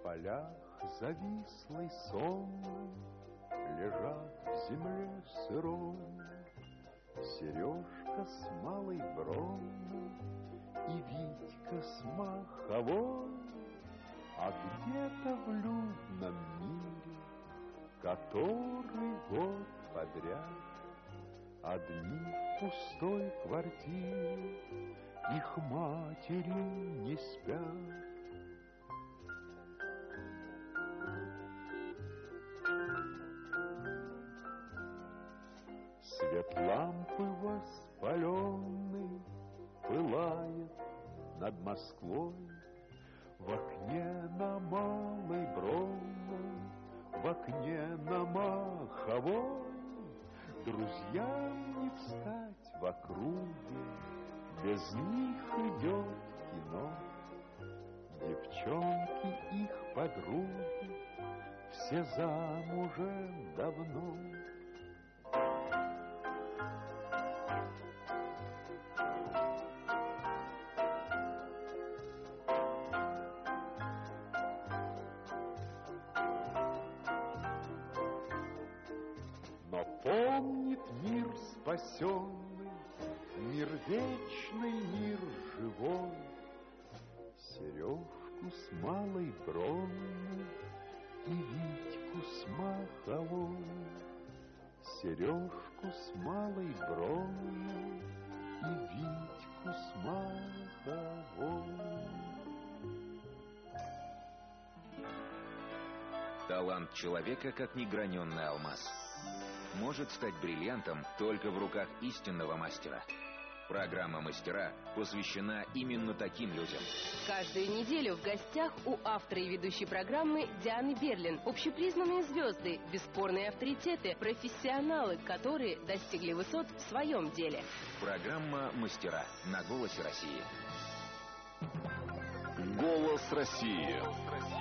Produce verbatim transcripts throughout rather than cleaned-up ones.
полях завислый сонный лежат в земле сырой Сережка с малой бронной и Витька с маховой. А где-то в людном мире, который год подряд, одни в пустой квартире, их матери не спят. Свет лампы воспаленный пылает над Москвой. В окне на Малой Бронной, в окне на Маховой друзьям не встать в округе, без них идет кино. Девчонки их подруги все замужем давно. Помнит мир спасенный, мир вечный, мир живой, Сережку с Малой Бронной и Витьку с Маховой. Сережку с Малой Бронной и Витьку с Маховой. Талант человека, как неграненный алмаз, может стать бриллиантом только в руках истинного мастера. Программа «Мастера» посвящена именно таким людям. Каждую неделю в гостях у автора и ведущей программы Дианы Берлин. Общепризнанные звезды, бесспорные авторитеты, профессионалы, которые достигли высот в своем деле. Программа «Мастера» на «Голосе России». «Голос России».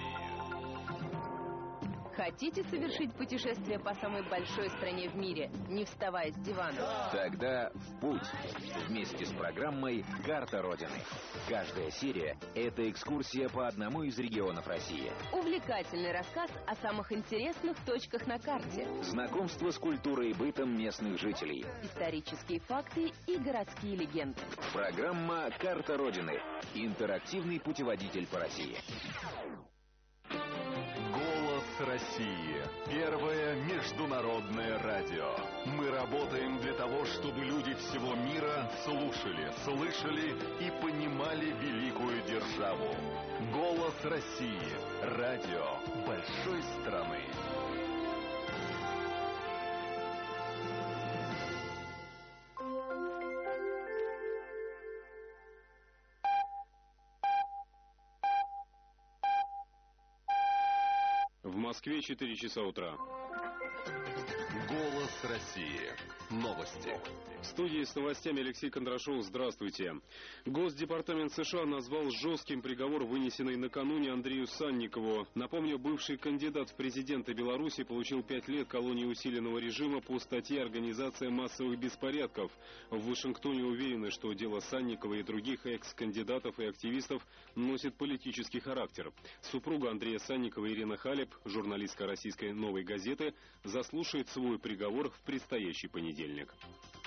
Хотите совершить путешествие по самой большой стране в мире, не вставая с дивана? Тогда в путь вместе с программой «Карта Родины». Каждая серия – это экскурсия по одному из регионов России. Увлекательный рассказ о самых интересных точках на карте. Знакомство с культурой и бытом местных жителей. Исторические факты и городские легенды. Программа «Карта Родины». Интерактивный путеводитель по России. «Голос России» — первое международное радио. Мы работаем для того, чтобы люди всего мира слушали, слышали и понимали великую державу. «Голос России» — радио большой страны. В Москве четыре часа утра. «Голос России». Новости. В студии с новостями Алексей Кондрашов. Здравствуйте. Госдепартамент США назвал жестким приговор, вынесенный накануне Андрею Санникову. Напомню, бывший кандидат в президенты Беларуси получил пять лет колонии усиленного режима по статье «Организация массовых беспорядков». В Вашингтоне уверены, что дело Санникова и других экс-кандидатов и активистов носит политический характер. Супруга Андрея Санникова Ирина Халеб, журналистка российской «Новой газеты», заслушает свой приговор в предстоящий понедельник.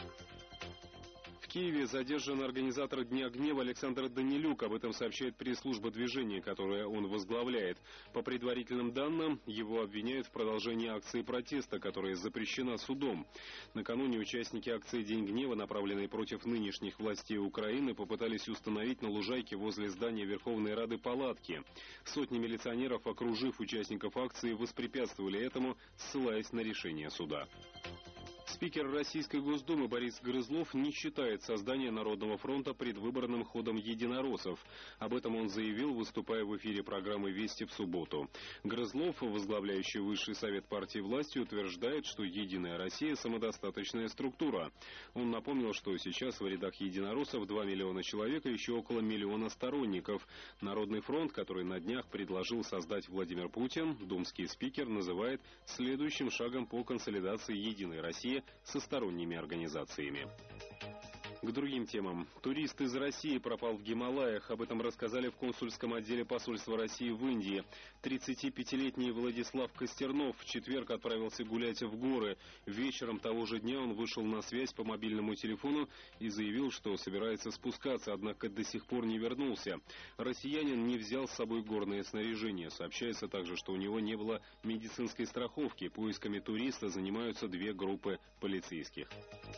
В Киеве задержан организатор Дня гнева Александр Данилюк. Об этом сообщает пресс-служба движения, которое он возглавляет. По предварительным данным, его обвиняют в продолжении акции протеста, которая запрещена судом. Накануне участники акции «День гнева», направленной против нынешних властей Украины, попытались установить на лужайке возле здания Верховной Рады палатки. Сотни милиционеров, окружив участников акции, воспрепятствовали этому, ссылаясь на решение суда. Спикер Российской Госдумы Борис Грызлов не считает создание Народного фронта предвыборным ходом единороссов. Об этом он заявил, выступая в эфире программы «Вести» в субботу. Грызлов, возглавляющий высший совет партии власти, утверждает, что «Единая Россия» — самодостаточная структура. Он напомнил, что сейчас в рядах единороссов два миллиона человек и еще около миллиона сторонников. Народный фронт, который на днях предложил создать Владимир Путин, думский спикер называет следующим шагом по консолидации «Единой России» со сторонними организациями. К другим темам. Турист из России пропал в Гималаях. Об этом рассказали в консульском отделе посольства России в Индии. тридцатипятилетний Владислав Костернов в четверг отправился гулять в горы. Вечером того же дня он вышел на связь по мобильному телефону и заявил, что собирается спускаться, однако до сих пор не вернулся. Россиянин не взял с собой горное снаряжение. Сообщается также, что у него не было медицинской страховки. Поисками туриста занимаются две группы полицейских.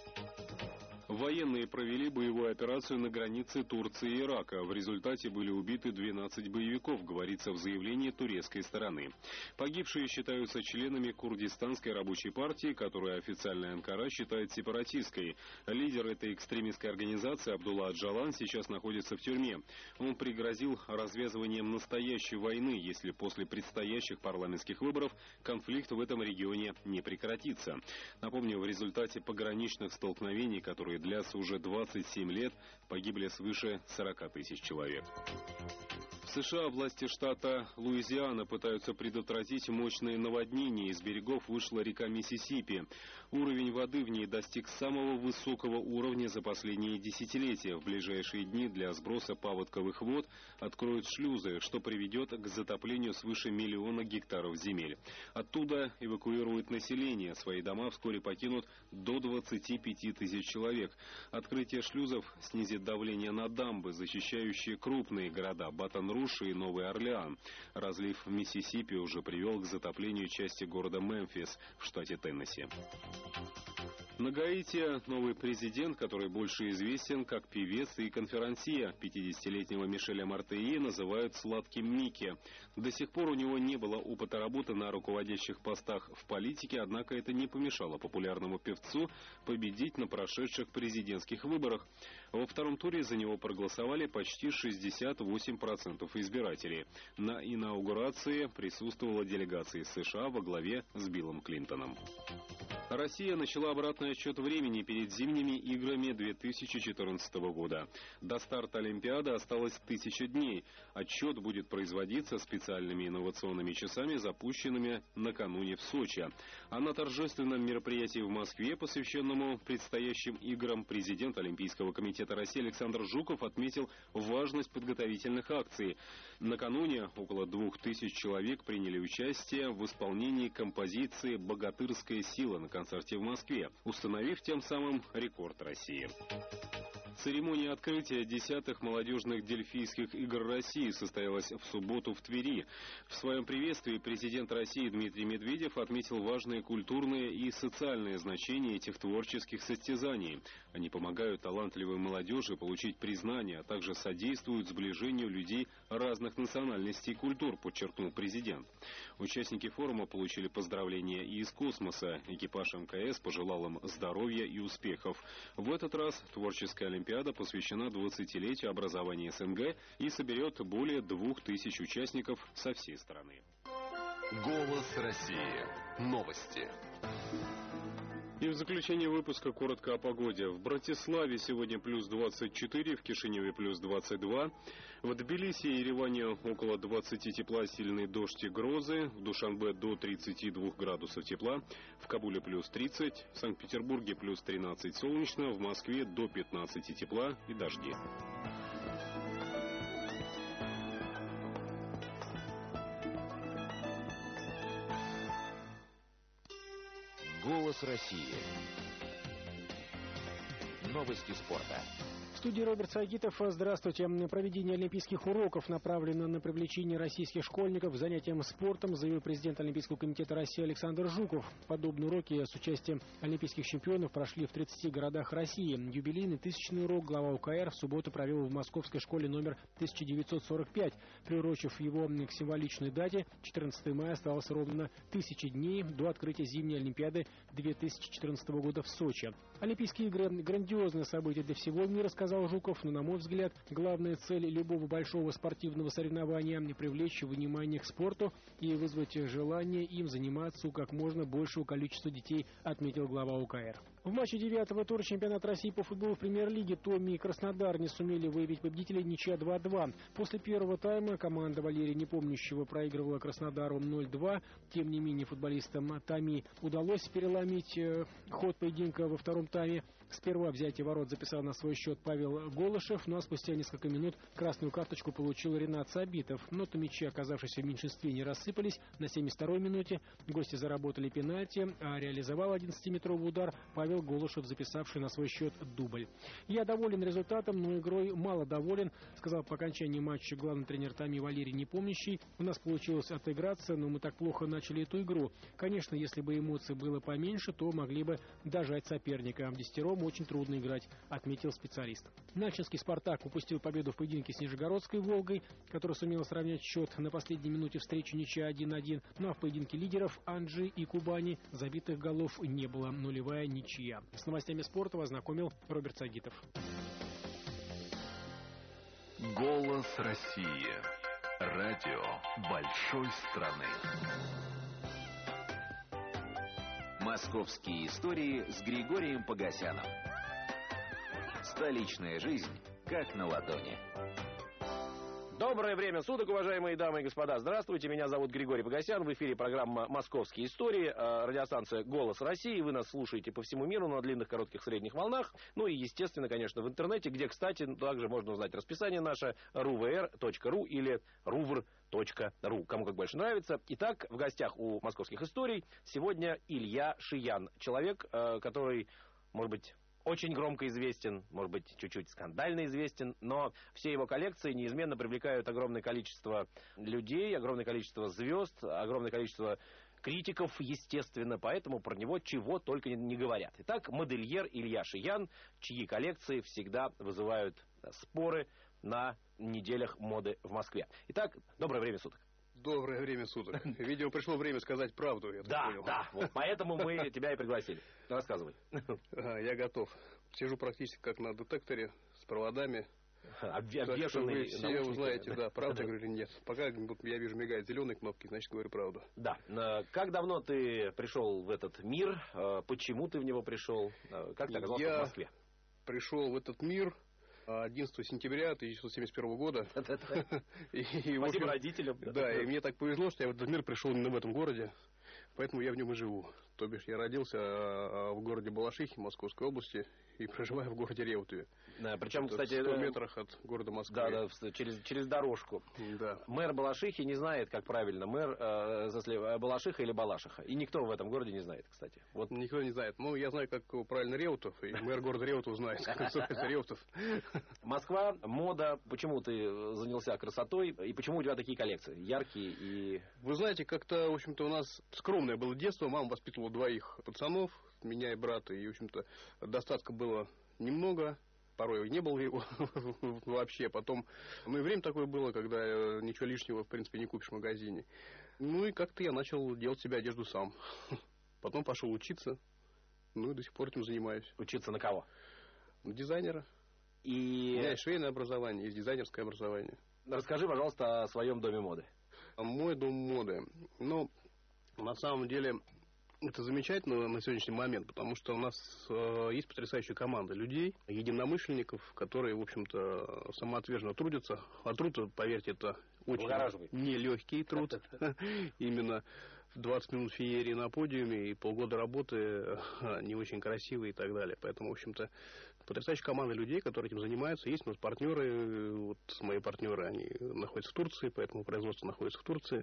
Военные провели боевую операцию на границе Турции и Ирака. В результате были убиты двенадцать боевиков, говорится в заявлении турецкой стороны. Погибшие считаются членами Курдистанской рабочей партии, которую официальная Анкара считает сепаратистской. Лидер этой экстремистской организации Абдулла Аджалан сейчас находится в тюрьме. Он пригрозил развязыванием настоящей войны, если после предстоящих парламентских выборов конфликт в этом регионе не прекратится. Напомню, в результате пограничных столкновений, которые длятся уже двадцать семь лет, погибли свыше сорока тысяч человек. В США власти штата Луизиана пытаются предотвратить мощные наводнения. Из берегов вышла река Миссисипи. Уровень воды в ней достиг самого высокого уровня за последние десятилетия. В ближайшие дни для сброса паводковых вод откроют шлюзы, что приведет к затоплению свыше миллиона гектаров земель. Оттуда эвакуируют население. Свои дома вскоре покинут до двадцати пяти тысяч человек. Открытие шлюзов снизит давление на дамбы, защищающие крупные города Батон-Руж и Новый Орлеан. Разлив в Миссисипи уже привел к затоплению части города Мемфис в штате Теннесси. На Гаити новый президент, который больше известен как певец и конферансье, пятидесятилетнего Мишеля Мартеи называют «сладким Микки». До сих пор у него не было опыта работы на руководящих постах в политике, однако это не помешало популярному певцу победить на прошедших президентских выборах. Во втором туре за него проголосовали почти шестьдесят восемь процентов избирателей. На инаугурации присутствовала делегация из США во главе с Биллом Клинтоном. Россия начала обратный отсчет времени перед зимними играми две тысячи четырнадцатого года. До старта Олимпиады осталось тысяча дней. Отсчет будет производиться специальными инновационными часами, запущенными накануне в Сочи. А на торжественном мероприятии в Москве, посвященному предстоящим играм, президент Олимпийского комитета России Александр Жуков отметил важность подготовительных акций. Накануне около двух тысяч человек приняли участие в исполнении композиции «Богатырская сила» на концерте в Москве, установив тем самым рекорд России. Церемония открытия десятых молодежных дельфийских игр России состоялась в субботу в Твери. В своем приветствии президент России Дмитрий Медведев отметил важное культурное и социальное значение этих творческих состязаний. Они помогают талантливой молодежи получить признание, а также содействуют сближению людей разных национальностей и культур, подчеркнул президент. Участники форума получили поздравления и из космоса. Экипаж МКС пожелал им здоровья и успехов. В этот раз творческая олимпиада Олимпиада посвящена двадцатилетию образования СНГ и соберет более двух тысяч участников со всей страны. Голос России. Новости. И в заключение выпуска коротко о погоде. В Братиславе сегодня плюс двадцать четыре, в Кишиневе плюс двадцать два, в Тбилиси и Ереване около двадцати тепла, сильный дождь и грозы, в Душанбе до тридцати двух градусов тепла, в Кабуле плюс тридцать, в Санкт-Петербурге плюс тринадцать солнечно, в Москве до пятнадцати тепла и дожди. Голос России. Новости спорта. В студии Роберт Сагитов. Здравствуйте. Проведение олимпийских уроков направлено на привлечение российских школьников к занятиям спортом, заявил президент Олимпийского комитета России Александр Жуков. Подобные уроки с участием олимпийских чемпионов прошли в тридцати городах России. Юбилейный тысячный урок глава УКР в субботу провел в Московской школе номер тысяча девятьсот сорок пять. Приурочив его к символичной дате, четырнадцатого мая осталось ровно тысяча дней до открытия зимней Олимпиады две тысячи четырнадцатого года в Сочи. Олимпийские игры – грандиозное событие для всего мира, сказал Жуков, но, на мой взгляд, главная цель любого большого спортивного соревнования – привлечь внимание к спорту и вызвать желание им заниматься у как можно большего количества детей, отметил глава УКР. В матче девятого тура чемпионата России по футболу в премьер-лиге Томи и Краснодар не сумели выявить победителей, ничья два-два. После первого тайма команда Валерия Непомнящего проигрывала Краснодару ноль-два. Тем не менее, футболистам Томи удалось переломить э, ход поединка во втором тайме. Сперва взятие ворот записал на свой счет Павел Голышев, ну а спустя несколько минут красную карточку получил Ренат Сабитов. Но томичи, оказавшиеся в меньшинстве, не рассыпались. На семьдесят второй минуте гости заработали пенальти, а реализовал одиннадцатиметровый удар Павел Голышев, записавший на свой счет дубль. «Я доволен результатом, но игрой мало доволен», сказал по окончании матча главный тренер Томи Валерий Непомнящий. «У нас получилось отыграться, но мы так плохо начали эту игру. Конечно, если бы эмоций было поменьше, то могли бы дожать соперника. Десятером очень трудно играть», отметил специалист. Начинский «Спартак» упустил победу в поединке с Нижегородской «Волгой», которая сумела сравнять счет на последней минуте встречи, ничья один-один. Ну а в поединке лидеров Анжи и Кубани забитых голов не было, нулевая ничья. С новостями спорта вас знакомил Роберт Сагитов. Голос России. Радио большой страны. Московские истории с Григорием Погосяном. Столичная жизнь как на ладони. Доброе время суток, уважаемые дамы и господа. Здравствуйте, меня зовут Григорий Погосян. В эфире программа «Московские истории», радиостанция «Голос России». Вы нас слушаете по всему миру на длинных, коротких, средних волнах. Ну и, естественно, конечно, в интернете, где, кстати, также можно узнать расписание наше ру вэ эр точка ру или рувр точка ру, кому как больше нравится. Итак, в гостях у «Московских историй» сегодня Илья Шиян. Человек, который, может быть, очень громко известен, может быть, чуть-чуть скандально известен, но все его коллекции неизменно привлекают огромное количество людей, огромное количество звезд, огромное количество критиков, естественно, поэтому про него чего только не говорят. Итак, модельер Илья Шиян, чьи коллекции всегда вызывают споры на неделях моды в Москве. Итак, доброе время суток. Доброе время суток. Видимо, пришло время сказать правду, я так Да, понял. да, вот поэтому мы тебя и пригласили. Рассказывай. Я готов. Сижу практически как на детекторе с проводами. Обвешанный. Вы все узнаете, да, правда говорю или нет. Пока я вижу мигают зеленые кнопки, значит говорю правду. Да. Как давно ты пришел в этот мир? Почему ты в него пришел? Как ты оказался в Москве? Я пришел в этот мир одиннадцатого сентября тысяча девятьсот семьдесят первого года. И, Спасибо общем, родителям. Да, и мне так повезло, что я в этот мир пришел именно в этом городе, поэтому я в нем и живу. То бишь я родился в городе Балашихе Московской области и проживаю в городе Реутове. Да, причем, это кстати, в ста метрах от города Москвы. Да, да, через, через дорожку. Да. Мэр Балашихи не знает, как правильно. Мэр э, Балашиха или Балашиха. И никто в этом городе не знает, кстати. Вот. Никто не знает. Ну, я знаю, как правильно Реутов, и мэр города Реутов знает, как называется Реутов. Москва, мода. Почему ты занялся красотой? И почему у тебя такие коллекции? Яркие и... Вы знаете, как-то, в общем-то, у нас скромное было детство. Мама воспитывала двоих пацанов, меня и брата. И, в общем-то, достатка было немного. Порой не было его вообще. Потом, ну и время такое было, когда ничего лишнего, в принципе, не купишь в магазине. Ну и как-то я начал делать себе одежду сам. Потом пошел учиться. Ну и до сих пор этим занимаюсь. Учиться на кого? Дизайнера. И... У меня есть швейное образование, есть дизайнерское образование. Расскажи, пожалуйста, о своем доме моды. Мой дом моды. Ну, на самом деле... Это замечательно на сегодняшний момент, потому что у нас э, есть потрясающая команда людей, единомышленников, которые, в общем-то, самоотверженно трудятся. А труд, поверьте, это очень нелегкий труд. Именно двадцать минут феерии на подиуме и полгода работы не очень красивые и так далее. Поэтому, в общем-то, потрясающая команда людей, которые этим занимаются. Есть у нас партнеры, вот мои партнеры, они находятся в Турции, поэтому производство находится в Турции.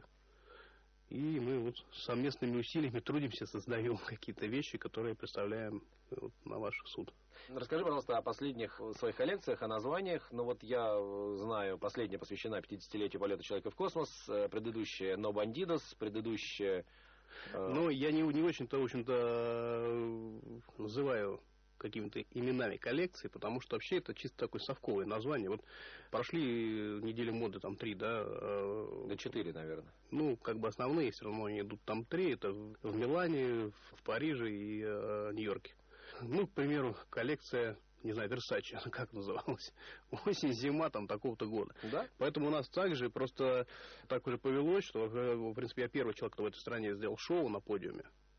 И мы вот совместными усилиями трудимся, создаем какие-то вещи, которые представляем вот на ваш суд. Расскажи, пожалуйста, о последних своих коллекциях, о названиях. Ну вот я знаю, последняя посвящена пятидесятилетию полета человека в космос, предыдущая «No Bandidos», предыдущая... Ну, я не, не очень-то, в общем-то, называю какими-то именами коллекции, потому что вообще это чисто такое совковое название. Вот прошли недели моды, там три, да? Да четыре, наверное. Ну, как бы основные все равно они идут там три. Это в Милане, в Париже и э, Нью-Йорке. Ну, к примеру, коллекция, не знаю, Версаче, как называлась, осень-зима там такого-то года. Да? Поэтому у нас также просто так уже повелось, что, в принципе, я первый человек, кто в этой стране сделал шоу на подиуме.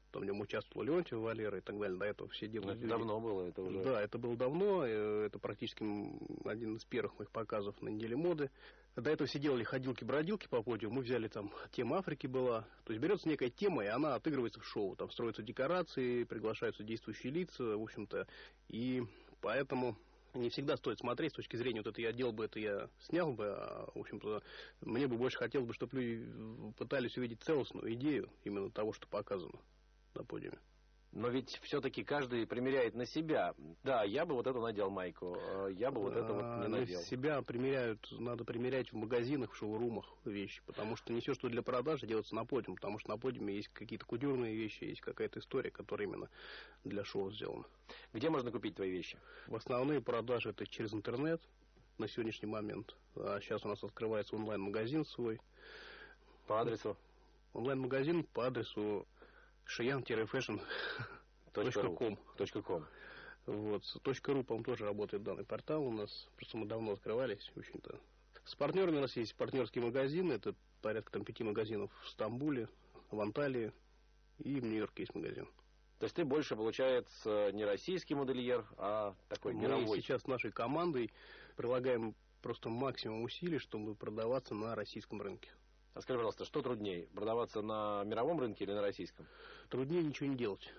Там в нем участвовал Леонтьев, Валера и так далее. До этого все делали. Это давно было, это уже... Да, это было давно. Это практически один из первых моих показов на неделе моды. До этого все делали ходилки-бродилки по подиуму. Мы взяли там, тема Африки была. То есть берется некая тема, и она отыгрывается в шоу. Там строятся декорации, приглашаются действующие лица, в общем-то. И поэтому не всегда стоит смотреть с точки зрения, вот это я делал бы, это я снял бы. А, в общем-то, мне бы больше хотелось бы, чтобы люди пытались увидеть целостную идею именно того, что показано на подиуме. Но ведь все-таки каждый примеряет на себя. Да, я бы вот эту надел майку, я бы вот это вот не надел. На себя примеряют, надо примерять в магазинах, в шоурумах вещи, потому что не все, что для продажи, делается на подиуме, потому что на подиуме есть какие-то кутюрные вещи, есть какая-то история, которая именно для шоу сделана. Где можно купить твои вещи? В основные продажи это через интернет на сегодняшний момент. А сейчас у нас открывается онлайн-магазин свой. По адресу? Онлайн-магазин по адресу шиян-фэшн точка ком. Вот. .ру, по-моему, тоже работает данный портал у нас. Просто мы давно открывались, в общем-то. С партнерами у нас есть партнерские магазины. Это порядка там пяти магазинов в Стамбуле, в Анталии и в Нью-Йорке есть магазин. То есть ты больше, получается, не российский модельер, а такой мы мировой? Мы сейчас с нашей командой прилагаем просто максимум усилий, чтобы продаваться на российском рынке. А скажи, пожалуйста, что труднее, продаваться на мировом рынке или на российском? Труднее ничего не делать.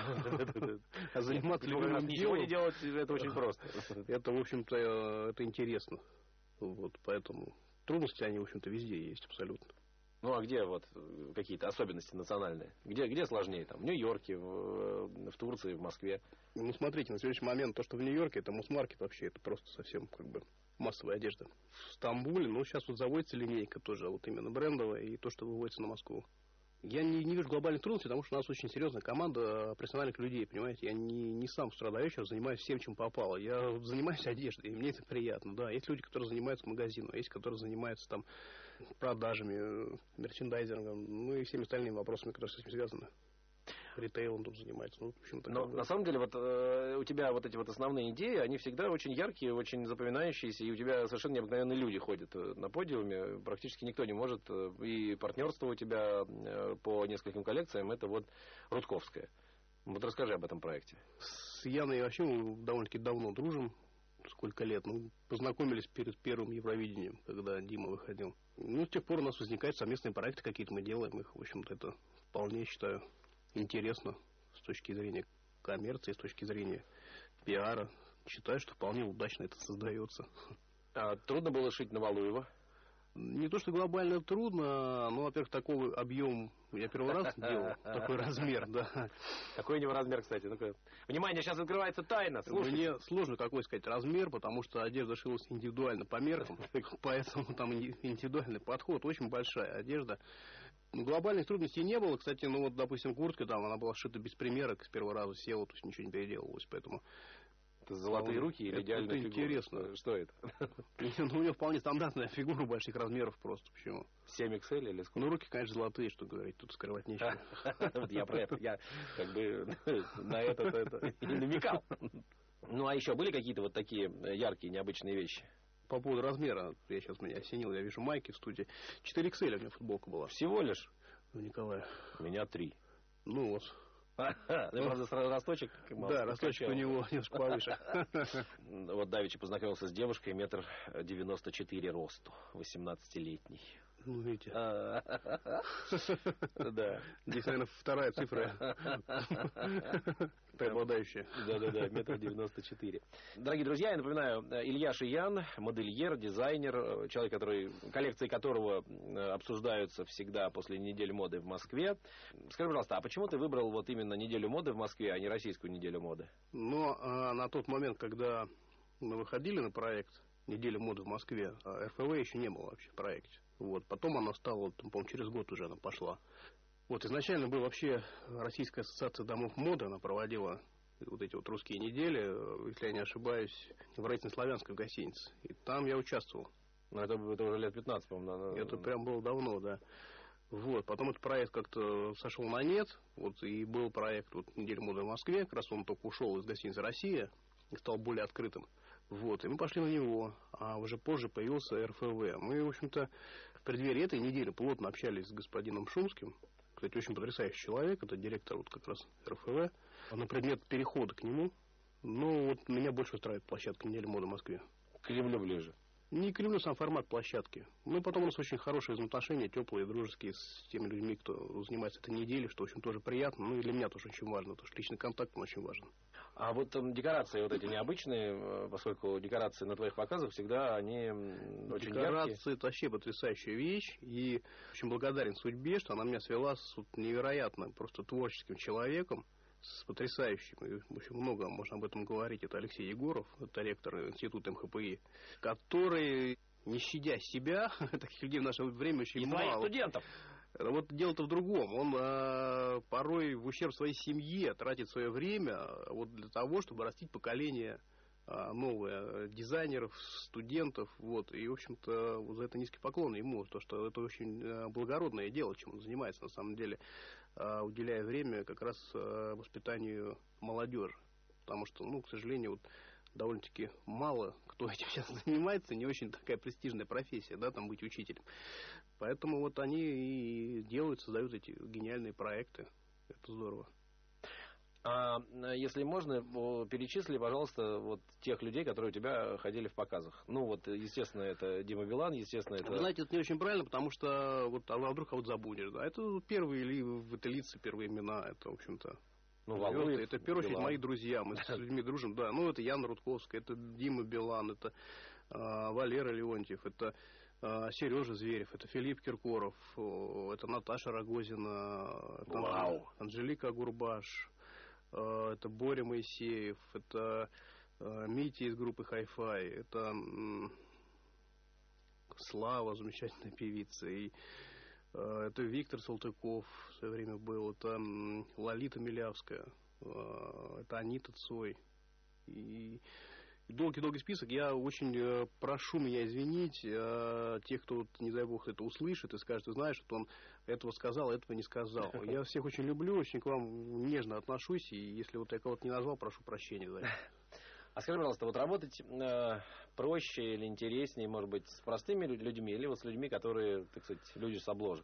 А заниматься любым ничего не делать, это очень просто. Это, в общем-то, это интересно. Вот, поэтому трудности, они, в общем-то, везде есть абсолютно. Ну, а где вот какие-то особенности национальные? Где, где сложнее? Там, в Нью-Йорке, в, в Турции, в Москве? Ну, смотрите, на следующий момент то, что в Нью-Йорке, это мусс-маркет вообще, это просто совсем как бы массовая одежда. В Стамбуле, ну, сейчас вот заводится линейка тоже, вот именно брендовая, и то, что выводится на Москву. Я не, не вижу глобальных трудностей, потому что у нас очень серьезная команда профессиональных людей, понимаете? Я не, не сам страдающий, а занимаюсь всем, чем попало. Я занимаюсь одеждой, и мне это приятно, да. Есть люди, которые занимаются магазином, есть, которые занимаются там продажами, мерчендайзингом, ну и всеми остальными вопросами, которые с этим связаны. Ритейлом тут занимается. Ну, в общем-то, но на самом деле вот э, у тебя вот эти вот основные идеи, они всегда очень яркие, очень запоминающиеся, и у тебя совершенно необыкновенные люди ходят на подиуме, практически никто не может, и партнерство у тебя э, по нескольким коллекциям, это вот Рудковская. Вот расскажи об этом проекте. С Яной вообще мы довольно-таки давно дружим, сколько лет, ну, познакомились перед первым Евровидением, когда Дима выходил. Ну, с тех пор у нас возникают совместные проекты какие-то, мы делаем их, в общем-то, это вполне, считаю, интересно с точки зрения коммерции, с точки зрения пиара. Считаю, что вполне удачно это создается. А трудно было шить на Валуева? Не то, что глобально трудно, но, во-первых, такой объем я первый раз делал, такой размер, да. Какой у него размер, кстати? Ну-ка. Внимание, сейчас открывается тайна. Слушайте. Мне сложно какой сказать размер, потому что одежда шилась индивидуально по меркам, поэтому там индивидуальный подход, очень большая одежда. Глобальных трудностей не было. Кстати, ну вот, допустим, куртка там, она была сшита без примерок, с первого раза села, то есть ничего не переделывалось, поэтому... Это золотые ну, руки или это, идеальная это фигура? Интересно. Что это? Ну, у него вполне стандартная фигура больших размеров просто. Почему? семь икс эль или сколько? Ну, руки, конечно, золотые, что говорить, тут скрывать нечего. Я про это, я как бы на это и намекал. Ну, а еще были какие-то вот такие яркие, необычные вещи? По поводу размера, я сейчас меня осенил, я вижу майки в студии. четыре икс эль у меня футболка была. Всего лишь? Ну, Николай. У меня три. Ну, вот. Ну, правда, росточек... Да, росточек у него немножко повыше. Вот давеча познакомился с девушкой, метр девяносто четыре росту, восемнадцатилетней. Ну, видите. Да. Здесь, наверное, вторая цифра преобладающая. Да-да-да, метр девяносто четыре. Дорогие друзья, я напоминаю, Илья Шиян, модельер, дизайнер, человек, который, коллекции которого обсуждаются всегда после недели моды в Москве. Скажи, пожалуйста, а почему ты выбрал вот именно неделю моды в Москве, а не российскую неделю моды? Ну, а на тот момент, когда мы выходили на проект «Неделя моды в Москве», эр эф вэ еще не было вообще в проекте. Вот. Потом она стала, по-моему, через год уже она пошла. Вот изначально была вообще Российская ассоциация домов моды, она проводила вот эти вот русские недели, если я не ошибаюсь, в Рейтинг-Славянской гостинице. И там я участвовал. Ну, это, это уже лет пятнадцать, по-моему. Это прям было давно, да. Вот. Потом этот проект как-то сошел на нет. Вот. И был проект вот, «Неделя моды в Москве». Как раз он только ушел из гостиницы «Россия» и стал более открытым. Вот. И мы пошли на него. А уже позже появился эр эф вэ. Мы, в общем-то, в преддверии этой недели плотно общались с господином Шумским. сказать, очень потрясающий человек. Это директор вот как раз эр эф вэ. На предмет перехода к нему, ну, вот меня больше устраивает площадка «Неделя моды» в Москве. К Кремлю ближе. Не к Кремлю, сам формат площадки. Ну, и потом у нас очень хорошие взаимоотношения, теплые, дружеские с теми людьми, кто занимается этой неделей, что, в общем, тоже приятно. Ну, и для меня тоже очень важно, потому что личный контакт он очень важен. А вот там декорации вот эти необычные, поскольку декорации на твоих показах всегда, они очень Декорации яркие. Это вообще потрясающая вещь. И очень благодарен судьбе, что она меня свела с вот невероятно просто творческим человеком, с потрясающим. И, в общем, много можно об этом говорить. Это Алексей Егоров, это ректор института эм ха пэ и, который, не щадя себя, таких людей в наше время очень и мало. И твоих студентов. Вот дело-то в другом. Он э, порой в ущерб своей семье тратит свое время вот для того, чтобы растить поколение э, новое дизайнеров, студентов. Вот. И, в общем-то, вот за это низкий поклон ему, то, что это очень э, благородное дело, чем он занимается, на самом деле, э, уделяя время как раз э, воспитанию молодежи. Потому что, ну, к сожалению, вот, довольно-таки мало кто этим сейчас занимается, не очень такая престижная профессия, да, там быть учителем. Поэтому вот они и делают, создают эти гениальные проекты. Это здорово. А если можно, перечисли, пожалуйста, вот тех людей, которые у тебя ходили в показах. Ну вот, естественно, это Дима Билан, естественно, это... Вы знаете, это не очень правильно, потому что вот, а вдруг кого-то забудешь, да. Это первые или в это лица, первые имена, это, в общем-то... Ну, Валуев, это, в первую очередь, Билан. мои друзья, мы с людьми дружим, да. Ну, это Яна Рудковская, это Дима Билан, это э, Валера Леонтьев, это э, Сережа Зверев, это Филипп Киркоров, э, это Наташа Рогозина, это Вау. Анжелика Гурбаш, э, это Боря Моисеев, это э, Митя из группы Hi-Fi, это э, Слава, замечательная певица, и это Виктор Салтыков в свое время был, это Лолита Милявская, это Анита Цой. И долгий-долгий список. Я очень прошу меня извинить тех, кто, не дай бог, это услышит и скажет, ты знаешь, что он этого сказал, этого не сказал. Я всех очень люблю, очень к вам нежно отношусь, и если вот я кого-то не назвал, прошу прощения за это. А скажи, пожалуйста, вот работать э, проще или интереснее, может быть, с простыми людьми или вот с людьми, которые, так сказать, люди с обложек?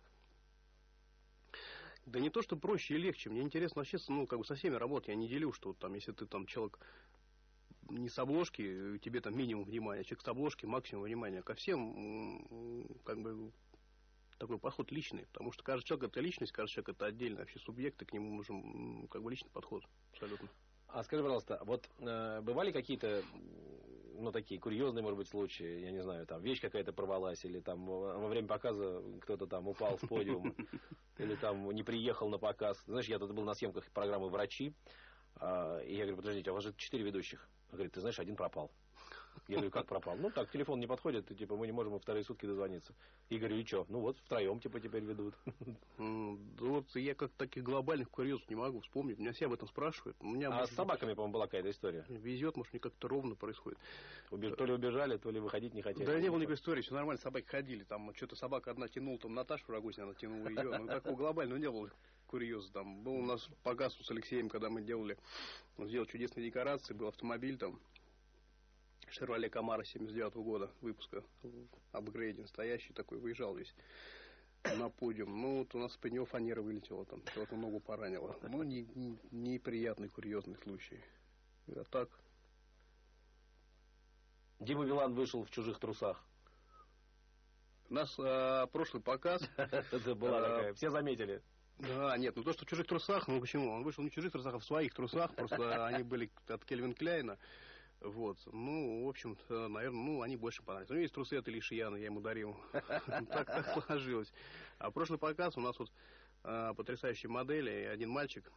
Да не то, что проще и легче. Мне интересно вообще, ну, как бы со всеми работать. Я не делю, что там, если ты там человек не с обложки, тебе там минимум внимания, человек с обложки, максимум внимания. Ко всем, как бы, такой подход личный. Потому что каждый человек это личность, каждый человек это отдельный вообще субъект, и к нему нужен, как бы, личный подход. Абсолютно. А скажи, пожалуйста, вот э, бывали какие-то, ну, такие курьезные, может быть, случаи, я не знаю, там, вещь какая-то порвалась, или там во время показа кто-то там упал с подиума, или там не приехал на показ. Знаешь, я тут был на съемках программы «Врачи», э, и я говорю, подождите, а у вас же четыре ведущих. Он говорит, ты знаешь, один пропал. Я говорю, как пропал? Ну, так, телефон не подходит, и, типа, мы не можем во вторые сутки дозвониться. И говорю, и что? Ну, вот втроем, типа, теперь ведут. Да вот я как таких глобальных курьезов не могу вспомнить. Меня все об этом спрашивают. У меня, а может, с собаками, по-моему, была какая-то история. Везет, может, мне как-то ровно происходит. Убеж... То ли убежали, то ли выходить не хотели. Да не было никакой истории, все нормально, собаки ходили. Там что-то собака одна тянула, там Наташу Рогозину, она тянула ее. Ну, такого глобального не было курьеза. Там был у нас показ с Алексеем, когда мы делали, сделали чудесные декорации, был автомобиль там. Шевроле Камаро семьдесят девятого года выпуска, апгрейде настоящий такой, выезжал весь на подиум. Ну, вот у нас под него фанера вылетела, там, что-то ногу поранило. Ну, не, не, неприятный, курьезный случай. А так. Дима Билан вышел в чужих трусах. У нас а, прошлый показ. Это была такая, все заметили. Да, нет, ну то, что в чужих трусах, ну почему? Он вышел не в чужих трусах, а в своих трусах, просто они были от Кельвин Кляйна. Вот, ну, в общем-то, наверное, ну, они больше понравились. У него есть трусы от Ильи Шияна, я ему дарил. Так так сложилось. А прошлый показ у нас вот потрясающие модели. Один мальчик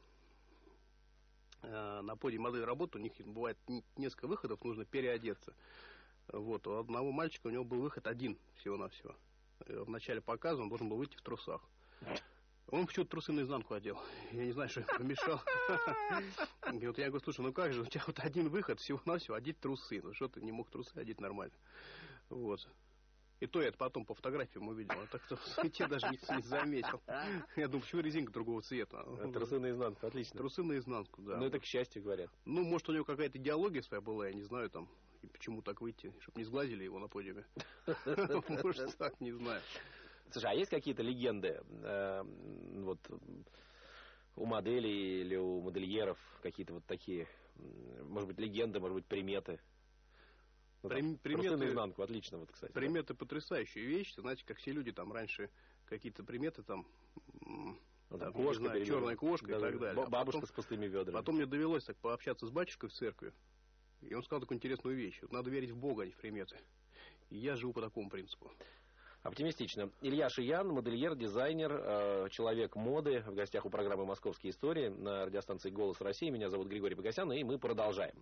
на подиуме модель работает, у них бывает несколько выходов, нужно переодеться. Вот, у одного мальчика у него был выход один всего-навсего. В начале показа он должен был выйти в трусах. Он почему-то трусы наизнанку одел. Я не знаю, что ему помешал. И вот я говорю, слушай, ну как же, у тебя вот один выход, всего-навсего одеть трусы. Ну что ты не мог трусы одеть нормально? Вот. И то я это потом по фотографиям увидел. А так-то в свете даже никто не заметил. Я думаю, почему резинка другого цвета? Трусы наизнанку, отлично. Трусы наизнанку, да. Ну это к счастью, говорят. Ну, может, у него какая-то идеология своя была, я не знаю, там, и почему так выйти, чтобы не сглазили его на подиуме. Может, так, не знаю. Слушай, а есть какие-то легенды э, вот, у моделей или у модельеров, какие-то вот такие, может быть, легенды, может быть, приметы? Ну, там, приметы наизнанку, отлично, вот, кстати. Приметы да. Потрясающие вещи. Знаете, как все люди там раньше какие-то приметы там, ну, там там кошка, знаю, черная кошка да, и так далее. Бабушка а потом, с пустыми ведрами. Потом мне довелось так пообщаться с батюшкой в церкви, и он сказал такую интересную вещь. Вот надо верить в Бога, а не в приметы. И я живу по такому принципу. Оптимистично. Илья Шиян, модельер, дизайнер, человек моды, в гостях у программы «Московские истории» на радиостанции «Голос России». Меня зовут Григорий Погосян, и мы продолжаем.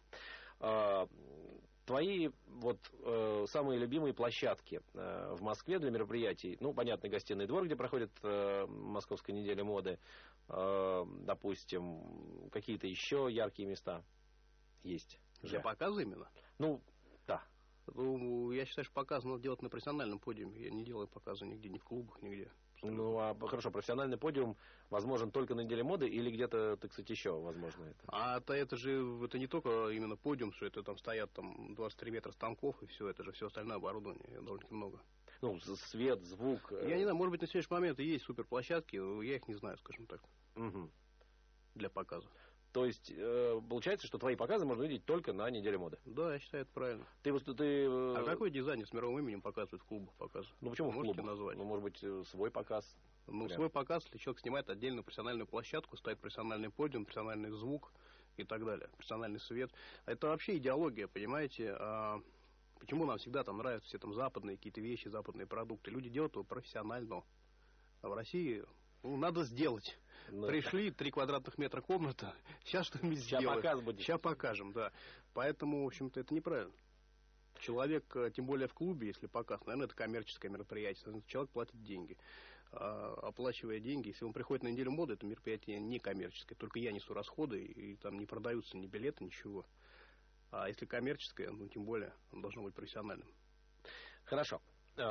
Твои вот э, самые любимые площадки э, в Москве для мероприятий, ну, понятно, гостиный двор, где проходит э, Московская неделя моды, э, допустим, какие-то еще яркие места есть. Для показа именно? Ну, да. Ну, я считаю, что показ надо делать на профессиональном подиуме. Я не делаю показы нигде, ни в клубах, нигде. Ну, а хорошо, профессиональный подиум возможен только на неделе моды или где-то, так сказать, еще возможно это? А то это же, это не только именно подиум, что это там стоят там двадцать три метра станков и все, это же все остальное оборудование, довольно-таки много. Ну, свет, звук. Я не знаю, может быть, на сегодняшний момент и есть суперплощадки, я их не знаю, скажем так, угу. для показа. То есть, э, получается, что твои показы можно видеть только на неделе моды? Да, я считаю, это правильно. Ты, ты, э... А какой дизайнер с мировым именем показывает в клубах показы? Ну, почему Можете в клубах? назвать? Ну, может быть, свой показ? Ну, прям. Свой показ, если человек снимает отдельную профессиональную площадку, ставит профессиональный подиум, профессиональный звук и так далее, профессиональный свет. Это вообще идеология, понимаете? А почему нам всегда там нравятся все там западные какие-то вещи, западные продукты? Люди делают его профессионально. А в России... Ну, надо сделать. Ну, пришли, три квадратных метра комната, сейчас что-нибудь сделаем. Сейчас показ будет. Сейчас покажем, да. Поэтому, в общем-то, это неправильно. Человек, тем более в клубе, если показ, наверное, это коммерческое мероприятие. Человек платит деньги. А, оплачивая деньги, если он приходит на неделю моды, это мероприятие не коммерческое. Только я несу расходы, и, и там не продаются ни билеты, ничего. А если коммерческое, ну, тем более, оно должно быть профессиональным. Хорошо.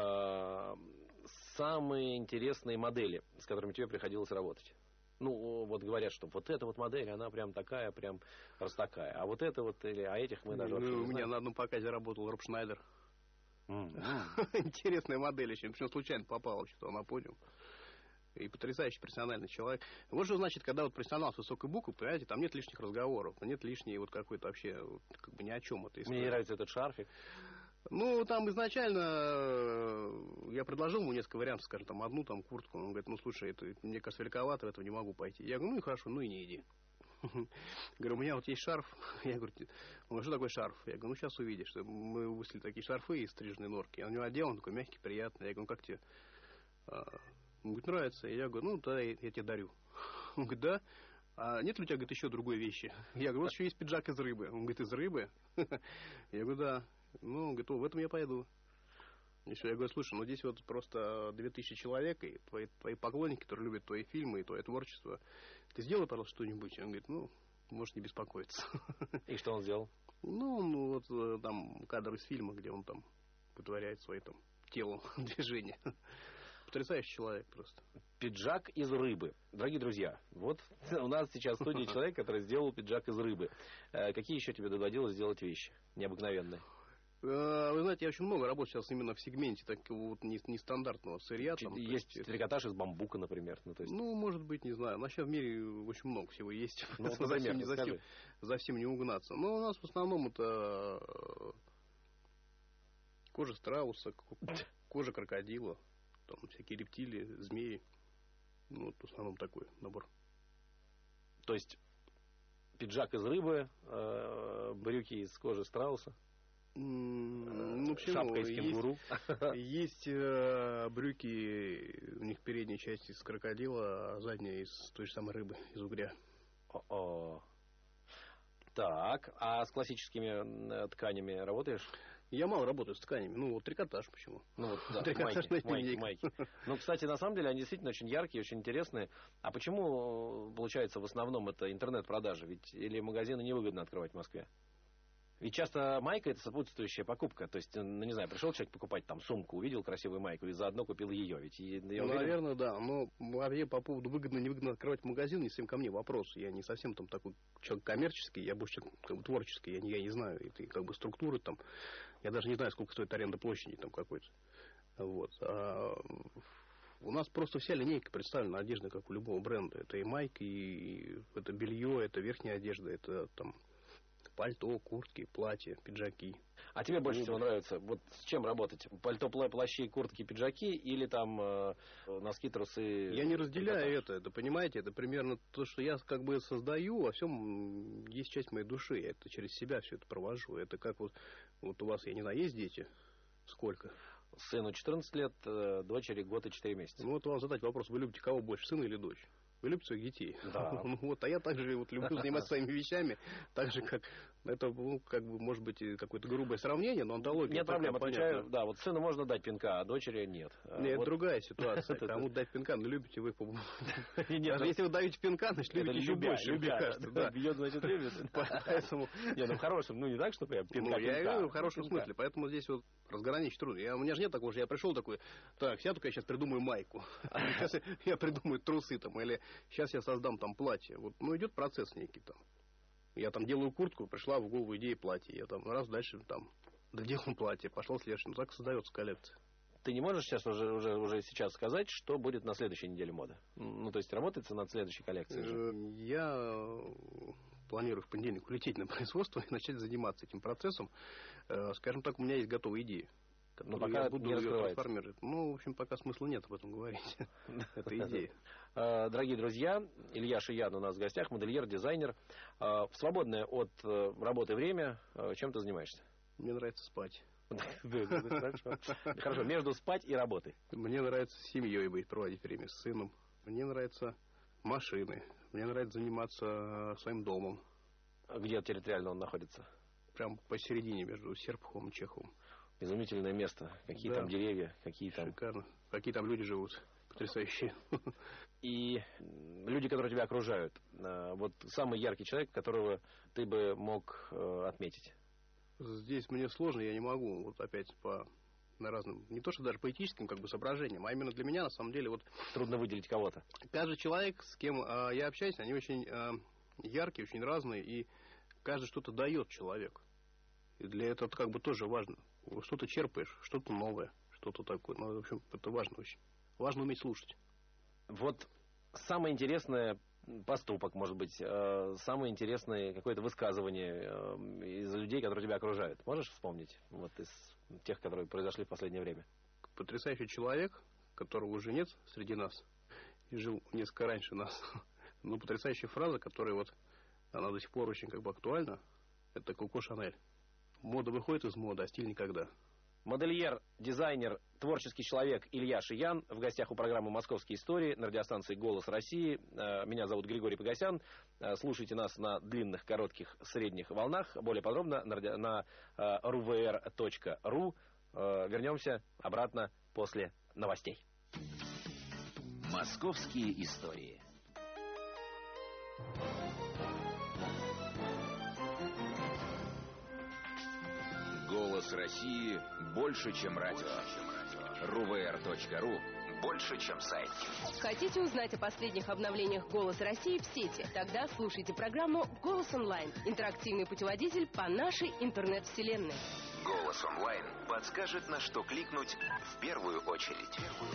Самые интересные модели, с которыми тебе приходилось работать? Ну, вот говорят, что вот эта вот модель, она прям такая, прям раз такая. А вот это вот, или, а этих мы даже вообще ну, не У меня знаем. на одном показе работал Роб Шнайдер. Mm-hmm. Интересная модель еще. Причем случайно попала что-то на подиум. И потрясающий профессиональный человек. Вот что значит, когда вот профессионал с высокой буквы, понимаете, там нет лишних разговоров, нет лишней вот какой-то вообще, как бы ни о чем это история. Мне не нравится этот шарфик. Ну, там изначально я предложил ему несколько вариантов, скажем, там одну там куртку. Он говорит, ну, слушай, это, мне кажется, великовато, в этого не могу пойти. Я говорю, ну и хорошо, ну и не иди. Говорю, у меня вот есть шарф. Я говорю, он что такое шарф? Я говорю, ну сейчас увидишь. Мы выслали такие шарфы из стрижной норки. Я на него одел, он такой мягкий, приятный. Я говорю, ну как тебе? Он говорит, нравится. Я говорю, ну тогда я тебе дарю. Он говорит, да. А нет ли у тебя, говорит, еще другой вещи? Я говорю, вот еще есть пиджак из рыбы. Он говорит, из рыбы? Я говорю, да. Ну, он говорит, о, в этом я пойду. И все, я говорю, слушай, ну здесь вот просто две тысячи человек, и твои, твои поклонники, которые любят твои фильмы и твое творчество. Ты сделай, пожалуйста, что-нибудь. Он говорит, ну, можешь не беспокоиться. И что он сделал? Ну, ну вот там кадр из фильма, где он там вытворяет свои там телом движения. Потрясающий человек просто. Пиджак из рыбы. Дорогие друзья, вот у нас сейчас в студии человек, который сделал пиджак из рыбы. Какие еще тебе доводилось сделать вещи необыкновенные? Вы знаете, я очень много работаю сейчас именно в сегменте такого вот нестандартного сырья. Там, есть есть трикотаж из бамбука, например. Ну, то есть... ну, может быть, не знаю. Но сейчас в мире очень много всего есть. Ну, за, например, всем, за, всем, за всем не угнаться. Но у нас в основном это кожа страуса, кожа крокодила, там всякие рептилии, змеи. Ну, вот в основном такой набор. То есть пиджак из рыбы, э, брюки из кожи страуса. Ну, почему? Шапка из кенгуру. Есть, есть э, брюки, у них передняя часть из крокодила, а задняя из той же самой рыбы, из угря. О-о. Так, а с классическими тканями работаешь? Я мало работаю с тканями. Ну, вот трикотаж почему? Ну, вот, да, майки, майки, майки. Ну, кстати, на самом деле, они действительно очень яркие, очень интересные. А почему, получается, в основном это интернет-продажи? Ведь или магазины невыгодно открывать в Москве? Ведь часто майка — это сопутствующая покупка. То есть, ну, не знаю, пришел человек покупать там сумку, увидел красивую майку и заодно купил ее. Ведь я ну, уверен... наверное, да. Но вообще по поводу выгодно-невыгодно открывать магазин, не совсем ко мне вопрос. Я не совсем там такой человек коммерческий, я больше человек как бы, творческий. Я не, я не знаю этой как бы структуры там. Я даже не знаю, сколько стоит аренда площади там какой-то. Вот. А У нас просто вся линейка представлена одежда, как у любого бренда. Это и майки, и это белье, это верхняя одежда, это там пальто, куртки, платья, пиджаки. А тебе больше всего нравится, вот с чем работать? Пальто, плащи, куртки, пиджаки или там э, носки, трусы? Я не разделяю это, это, понимаете, это примерно то, что я как бы создаю, во всем есть часть моей души, я это через себя все это провожу. Это как вот, вот у вас, я не знаю, есть дети? Сколько? Сыну четырнадцать лет, дочери год и четыре месяца. Ну вот вам задать вопрос, вы любите кого больше, сына или дочь? Вы любите своих детей? Да. Ну, вот, а я также вот люблю заниматься своими вещами, так же, как это, ну, как бы, может быть, какое-то грубое сравнение, но антология. Нет проблем, отвечаю, да, вот сыну можно дать пинка, а дочери нет. Нет, вот. Другая ситуация. Кому дать пинка, но любите вы. Даже если вы даете пинка, значит, любите еще больше. Любя, бьет, значит, любит. Поэтому... Не, ну в хорошем, ну не так, чтобы я пинка. Ну, я говорю в хорошем смысле, поэтому здесь вот разграничить трудно. Я, у меня же нет такого, что я пришел такой, так, сяду-ка я сейчас придумаю майку. Сейчас я придумаю трусы там, или сейчас я создам там платье. Вот, ну, идет процесс некий там. Я там делаю куртку, пришла в голову идея платья. Я там раз дальше там доделал платье, пошел следующий. Ну, так создается коллекция. Ты не можешь сейчас уже, уже, уже сейчас сказать, что будет на следующей неделе моды? Ну, то есть работается над следующей коллекцией же? Я планирую в понедельник улететь на производство и начать заниматься этим процессом. Скажем так, у меня есть готовые идеи. Но пока я буду не раскрывается. Ну, в общем, пока смысла нет об этом говорить. Это идея. Дорогие друзья, Илья Шиян у нас в гостях, модельер, дизайнер. В свободное от работы время чем ты занимаешься? Мне нравится спать. Хорошо, между спать и работой. Мне нравится с семьей быть, проводить время с сыном. Мне нравятся машины. Мне нравится заниматься своим домом. Где территориально он находится? Прям посередине между Серпуховым и Чеховым. Изумительное место. Какие да. там деревья, какие там... Шикарно. Какие там люди живут. Потрясающие. И люди, которые тебя окружают. Вот самый яркий человек, которого ты бы мог отметить. Здесь мне сложно, я не могу. Вот опять по на разным, не то что даже по этическим как бы соображениям, а именно для меня на самом деле вот... Трудно выделить кого-то. Каждый человек, с кем э, я общаюсь, они очень э, яркие, очень разные, и каждый что-то дает человеку. И для этого как бы тоже важно. Что-то черпаешь, что-то новое, что-то такое. Ну, в общем, это важно очень. Важно уметь слушать. Вот самое интересное поступок, может быть, э, самое интересное какое-то высказывание э, из людей, которые тебя окружают. Можешь вспомнить? Вот из тех, которые произошли в последнее время. Потрясающий человек, которого уже нет среди нас, и жил несколько раньше нас. Но потрясающая фраза, которая вот, она до сих пор очень как бы актуальна, это Коко Шанель. Мода выходит из моды, а стиль никогда. Модельер, дизайнер, творческий человек Илья Шиян в гостях у программы «Московские истории» на радиостанции «Голос России». Меня зовут Григорий Погосян. Слушайте нас на длинных, коротких, средних волнах. Более подробно на эр вэ эр точка ру. Вернемся обратно после новостей. «Московские истории». Голос России больше, чем радио. эр вэ эр точка ру больше, чем сайт. Хотите узнать о последних обновлениях «Голос России» в сети? Тогда слушайте программу «Голос онлайн». Интерактивный путеводитель по нашей интернет-вселенной. «Голос онлайн» подскажет, на что кликнуть в первую очередь. В первую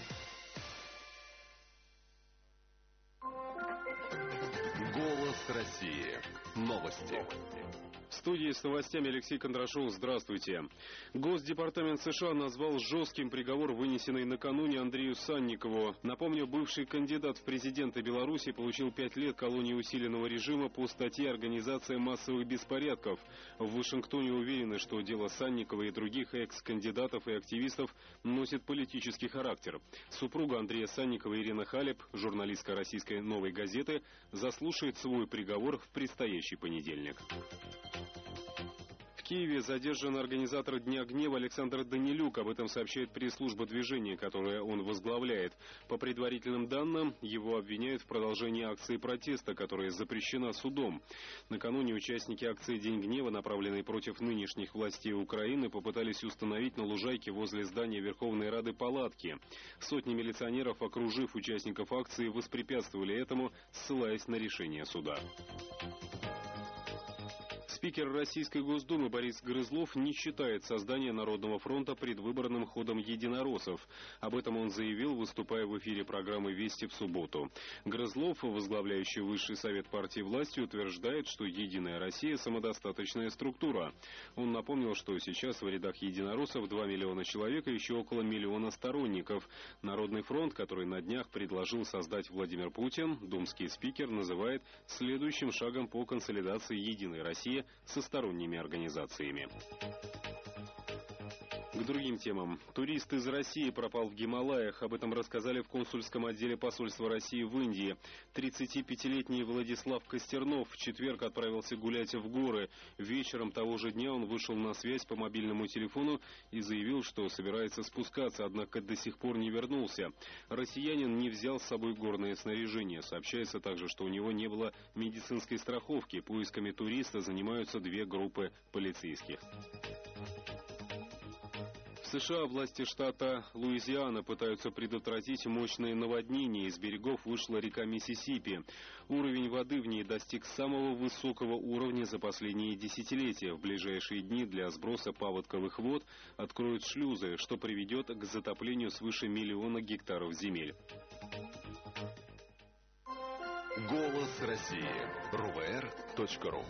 очередь. «Голос России». Новости. В студии с новостями Алексей Кондрашов. Здравствуйте. Госдепартамент США назвал жестким приговор, вынесенный накануне Андрею Санникову. Напомню, бывший кандидат в президенты Беларуси получил пять лет колонии усиленного режима по статье «Организация массовых беспорядков». В Вашингтоне уверены, что дело Санникова и других экс-кандидатов и активистов носит политический характер. Супруга Андрея Санникова Ирина Халеп, журналистка российской «Новой газеты», заслушает свой приговор в предстоящий понедельник. В Киеве задержан организатор Дня гнева Александр Данилюк. Об этом сообщает пресс-служба движения, которое он возглавляет. По предварительным данным, его обвиняют в продолжении акции протеста, которая запрещена судом. Накануне участники акции «День гнева», направленной против нынешних властей Украины, попытались установить на лужайке возле здания Верховной Рады палатки. Сотни милиционеров, окружив участников акции, воспрепятствовали этому, ссылаясь на решение суда. Спикер Российской Госдумы Борис Грызлов не считает создание Народного фронта предвыборным ходом единороссов. Об этом он заявил, выступая в эфире программы «Вести» в субботу. Грызлов, возглавляющий Высший совет партии власти, утверждает, что «Единая Россия» – самодостаточная структура. Он напомнил, что сейчас в рядах единороссов два миллиона человек и еще около миллиона сторонников. Народный фронт, который на днях предложил создать Владимир Путин, думский спикер называет следующим шагом по консолидации «Единой России» со сторонними организациями. К другим темам. Турист из России пропал в Гималаях. Об этом рассказали в консульском отделе посольства России в Индии. тридцатипятилетний Владислав Костернов в четверг отправился гулять в горы. Вечером того же дня он вышел на связь по мобильному телефону и заявил, что собирается спускаться, однако до сих пор не вернулся. Россиянин не взял с собой горное снаряжение. Сообщается также, что у него не было медицинской страховки. Поисками туриста занимаются две группы полицейских. В США власти штата Луизиана пытаются предотвратить мощные наводнения. Из берегов вышла река Миссисипи. Уровень воды в ней достиг самого высокого уровня за последние десятилетия. В ближайшие дни для сброса паводковых вод откроют шлюзы, что приведет к затоплению свыше миллиона гектаров земель. Голос России. эр вэ эр точка ру.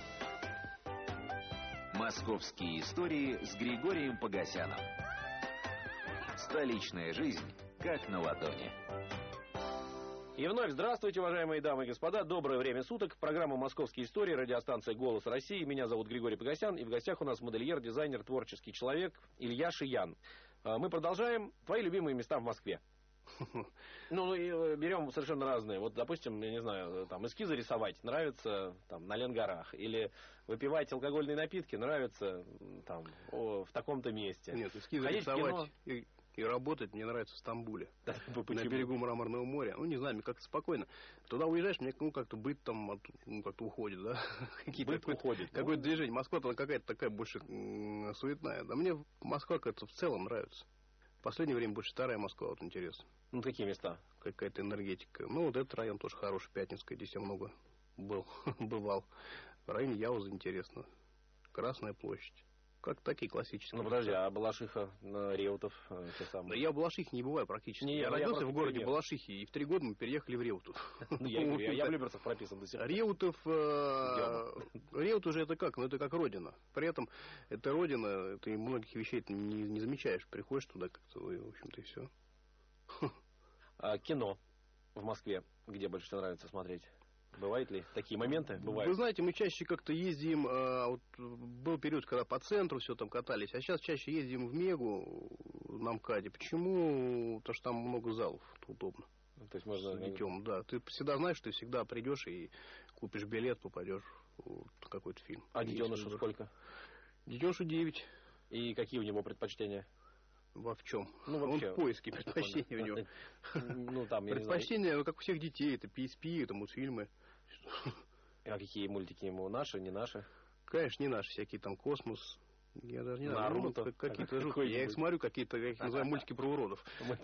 Московские истории с Григорием Погосяном. Столичная жизнь как на ладони. И вновь здравствуйте, уважаемые дамы и господа. Доброе время суток. Программа «Московские истории», радиостанция «Голос России». Меня зовут Григорий Погосян. И в гостях у нас модельер, дизайнер, творческий человек Илья Шиян. Мы продолжаем. Твои любимые места в Москве. Ну, и берем совершенно разные. Вот, допустим, я не знаю, там, эскизы рисовать нравится там, на Ленгорах. Или выпивать алкогольные напитки нравится там, о, в таком-то месте. Нет, эскизы рисовать и, и работать мне нравится в Стамбуле. Да, на берегу Мраморного моря. Ну, не знаю, мне как-то спокойно. Туда уезжаешь, мне ну, как-то быт там от, ну, как-то уходит, да? Быт уходит. Какое-то движение. Москва-то какая-то такая больше м- суетная. Да мне Москва как-то в целом нравится. В последнее время больше старая Москва, вот интересно. Ну, какие места? Какая-то энергетика. Ну, вот этот район тоже хороший, Пятницкая, здесь я много был, бывал. В районе Яузы интересно. Красная площадь. Как такие классические. Ну, подожди, а Балашиха, Реутов, те самые? Да я в Балашихе не бываю практически. Не, я родился я в городе приехал. Балашихе, и в три года мы переехали в Реутов. Ну, я говорю, я в Люберцах прописан до сих пор. Реутов, Реут уже это как? Ну, это как родина. При этом это родина, ты многих вещей не, не замечаешь. Приходишь туда как-то, и, в общем-то, и все. А кино в Москве, где больше всего нравится смотреть? Бывают ли такие моменты? Бывают. Вы знаете, мы чаще как-то ездим, а, вот, был период, когда по центру все там катались, а сейчас чаще ездим в Мегу на МКАДе. Почему? Потому что там много залов, это удобно. Ну, то есть можно... Детем, да. Ты всегда знаешь, что ты всегда придешь и купишь билет, попадешь в какой-то фильм. А детенышу сколько? Детенышу девять. И какие у него предпочтения? Во в чем? Ну, вообще. Он в поиске предпочтений у него. Ну, там, я предпочтения, как у всех детей, это пи эс пи, это мультфильмы. А какие мультики ему? Наши, не наши? Конечно, не наши. Всякие там «Космос». Я даже не знаю. Наруто. Какие-то жуткие. Я их смотрю, какие-то, я их называю, мультики про уродов.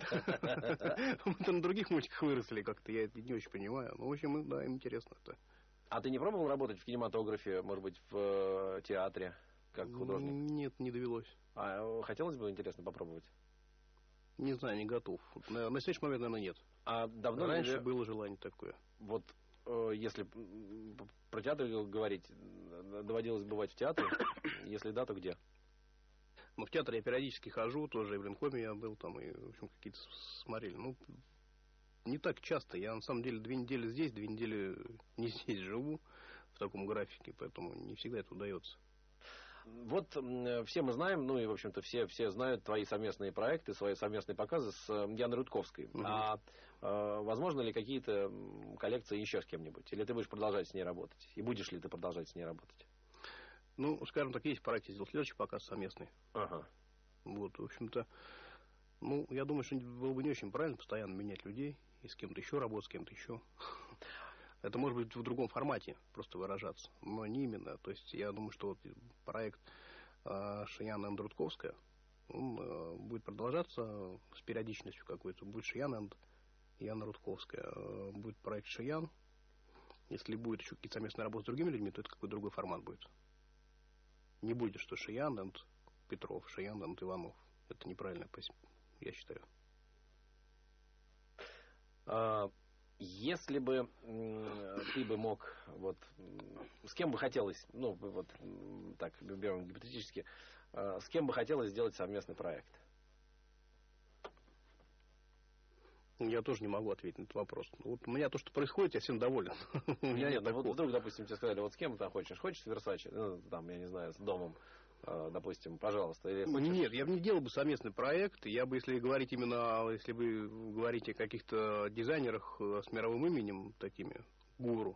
Мы на других мультиках выросли как-то. Я это не очень понимаю. Ну, в общем, да, им интересно это. А ты не пробовал работать в кинематографе, может быть, в театре, как художник? Нет, не довелось. А хотелось бы, интересно, попробовать? Не знаю, не готов. На, на следующий момент, наверное, нет. А давно Раньше ли... было желание такое. Вот э, если про театр говорить, доводилось бывать в театре? Если да, то где? Ну, в театр я периодически хожу, тоже и в Ленкоме я был там, и, в общем, какие-то смотрели. Ну, не так часто. Я, на самом деле, две недели здесь, две недели не здесь живу в таком графике, поэтому не всегда это удается. Вот все мы знаем, ну и, в общем-то, все, все знают твои совместные проекты, свои совместные показы с Яной Рудковской. Угу. А э, возможно ли какие-то коллекции еще с кем-нибудь? Или ты будешь продолжать с ней работать? И будешь ли ты продолжать с ней работать? Ну, скажем так, есть в проекте сделать следующий показ совместный. Ага. Вот, в общем-то, ну, я думаю, что было бы не очень правильно постоянно менять людей и с кем-то еще работать, с кем-то еще. Это может быть в другом формате просто выражаться, но не именно. То есть я думаю, что вот проект э, Шиян энд Рудковская, он э, будет продолжаться с периодичностью какой-то. Будет Шиян энд Яна Рудковская. Э, будет проект Шиян. Если будет еще какие-то совместные работы с другими людьми, то это какой-то другой формат будет. Не будет, что Шиян, Петров, Шиян, Иванов. Это неправильно, я считаю. А, если бы ты бы мог, вот, с кем бы хотелось, ну, вот, так, берем гипотетически, с кем бы хотелось сделать совместный проект? Я тоже не могу ответить на этот вопрос. Вот у меня то, что происходит, я всем доволен. У меня нет, ну, вот вдруг, допустим, тебе сказали, вот с кем ты хочешь? Хочешь с Версаче? Ну, там, я не знаю, с домом, допустим, пожалуйста. Или хочешь... Нет, я бы не делал бы совместный проект. Я бы, если говорить именно, если вы говорите о каких-то дизайнерах с мировым именем, такими, гуру,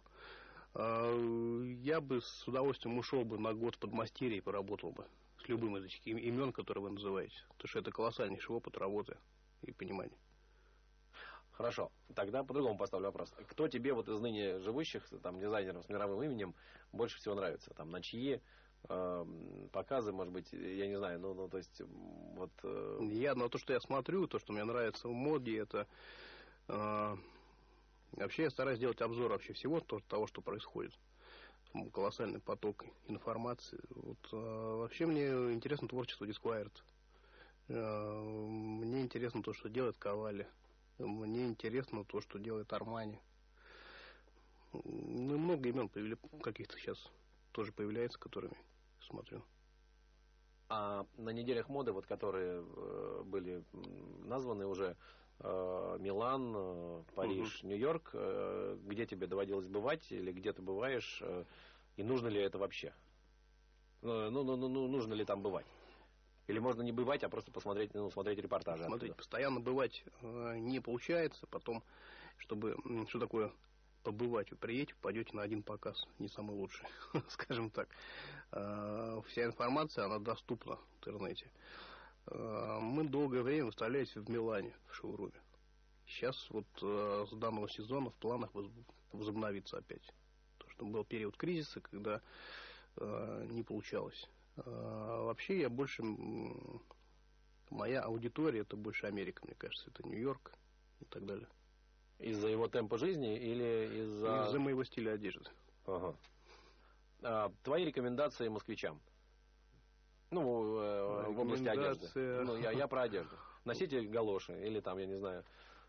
я бы с удовольствием ушел бы на год в подмастерье и поработал бы с любым из этих имен, которые вы называете. Потому что это колоссальнейший опыт работы и понимания. Хорошо, тогда по-другому поставлю вопрос. Кто тебе вот из ныне живущих там дизайнеров с мировым именем больше всего нравится? Там на чьи э, показы, может быть, я не знаю, ну, ну то есть вот. Э... Я на то, что я смотрю, то, что мне нравится в моде, это э, вообще я стараюсь делать обзор вообще всего то, того, что происходит. Колоссальный поток информации. Вот, э, вообще мне интересно творчество Disquired. Э, мне интересно то, что делает Cavalli. Мне интересно то, что делает Армани. Ну, много имен каких-то сейчас тоже появляется, которыми смотрю. А на неделях моды, вот которые э, были названы уже, э, Милан, э, Париж, угу. Нью-Йорк, э, где тебе доводилось бывать или где ты бываешь, э, и нужно ли это вообще? Ну, ну, ну, ну, нужно ли там бывать? Или можно не бывать, а просто посмотреть, ну, смотреть репортажи? Смотрите, оттуда. Постоянно бывать э, не получается. Потом, чтобы, что такое побывать? Вы приедете, пойдете на один показ. Не самый лучший, скажем так. Э, вся информация, она доступна в интернете. Э, мы долгое время выставлялись в Милане, в шоуруме. Сейчас вот э, с данного сезона в планах возобновиться опять. Потому что был период кризиса, когда э, не получалось. Вообще я больше, моя аудитория это больше Америка, мне кажется, это Нью-Йорк и так далее. Из-за его темпа жизни или из-за... Из-за моего стиля одежды. Ага. А, твои рекомендации москвичам? Ну, э, в области одежды. Ну, я, я про одежду. Носите галоши или там, я не знаю,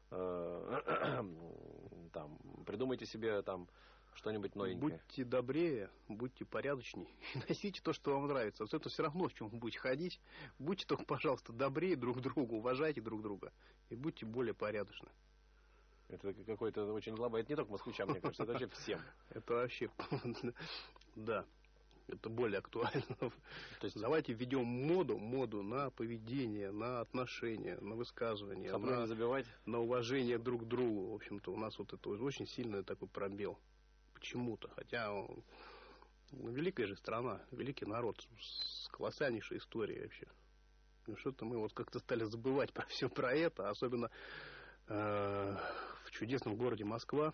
э, там, придумайте себе там что-нибудь новенькое. Будьте добрее, будьте порядочней, носите то, что вам нравится. Вот это все равно, в чем вы будете ходить. Будьте только, пожалуйста, добрее друг к другу, уважайте друг друга. И будьте более порядочны. Это какой-то очень слабый. Это не только москвичам, мне кажется, это вообще всем. Это вообще, да, это более актуально. То есть давайте введем моду, моду на поведение, на отношения, на высказывания, на, забивать. на уважение друг к другу. В общем-то, у нас вот это очень сильный такой пробел. Почему-то. Хотя ну, великая же страна, великий народ с колоссальнейшей историей вообще. Ну, что-то мы вот как-то стали забывать про все про это, особенно э, в чудесном городе Москва.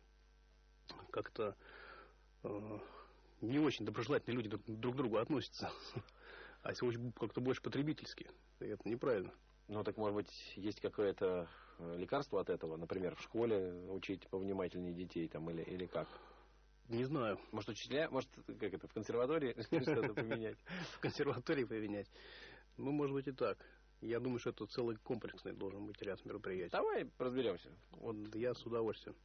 Как-то э, не очень доброжелательные люди друг к другу относятся. А если очень как-то больше потребительски, это неправильно. Ну, так, может быть, есть какое-то лекарство от этого? Например, в школе учить повнимательнее детей там или, или как? Не знаю. Может, учителя, может, как это, в консерватории что-то поменять? В консерватории поменять. Ну, может быть, и так. Я думаю, что это целый комплексный должен быть ряд мероприятий. Давай разберемся. Вот я с удовольствием.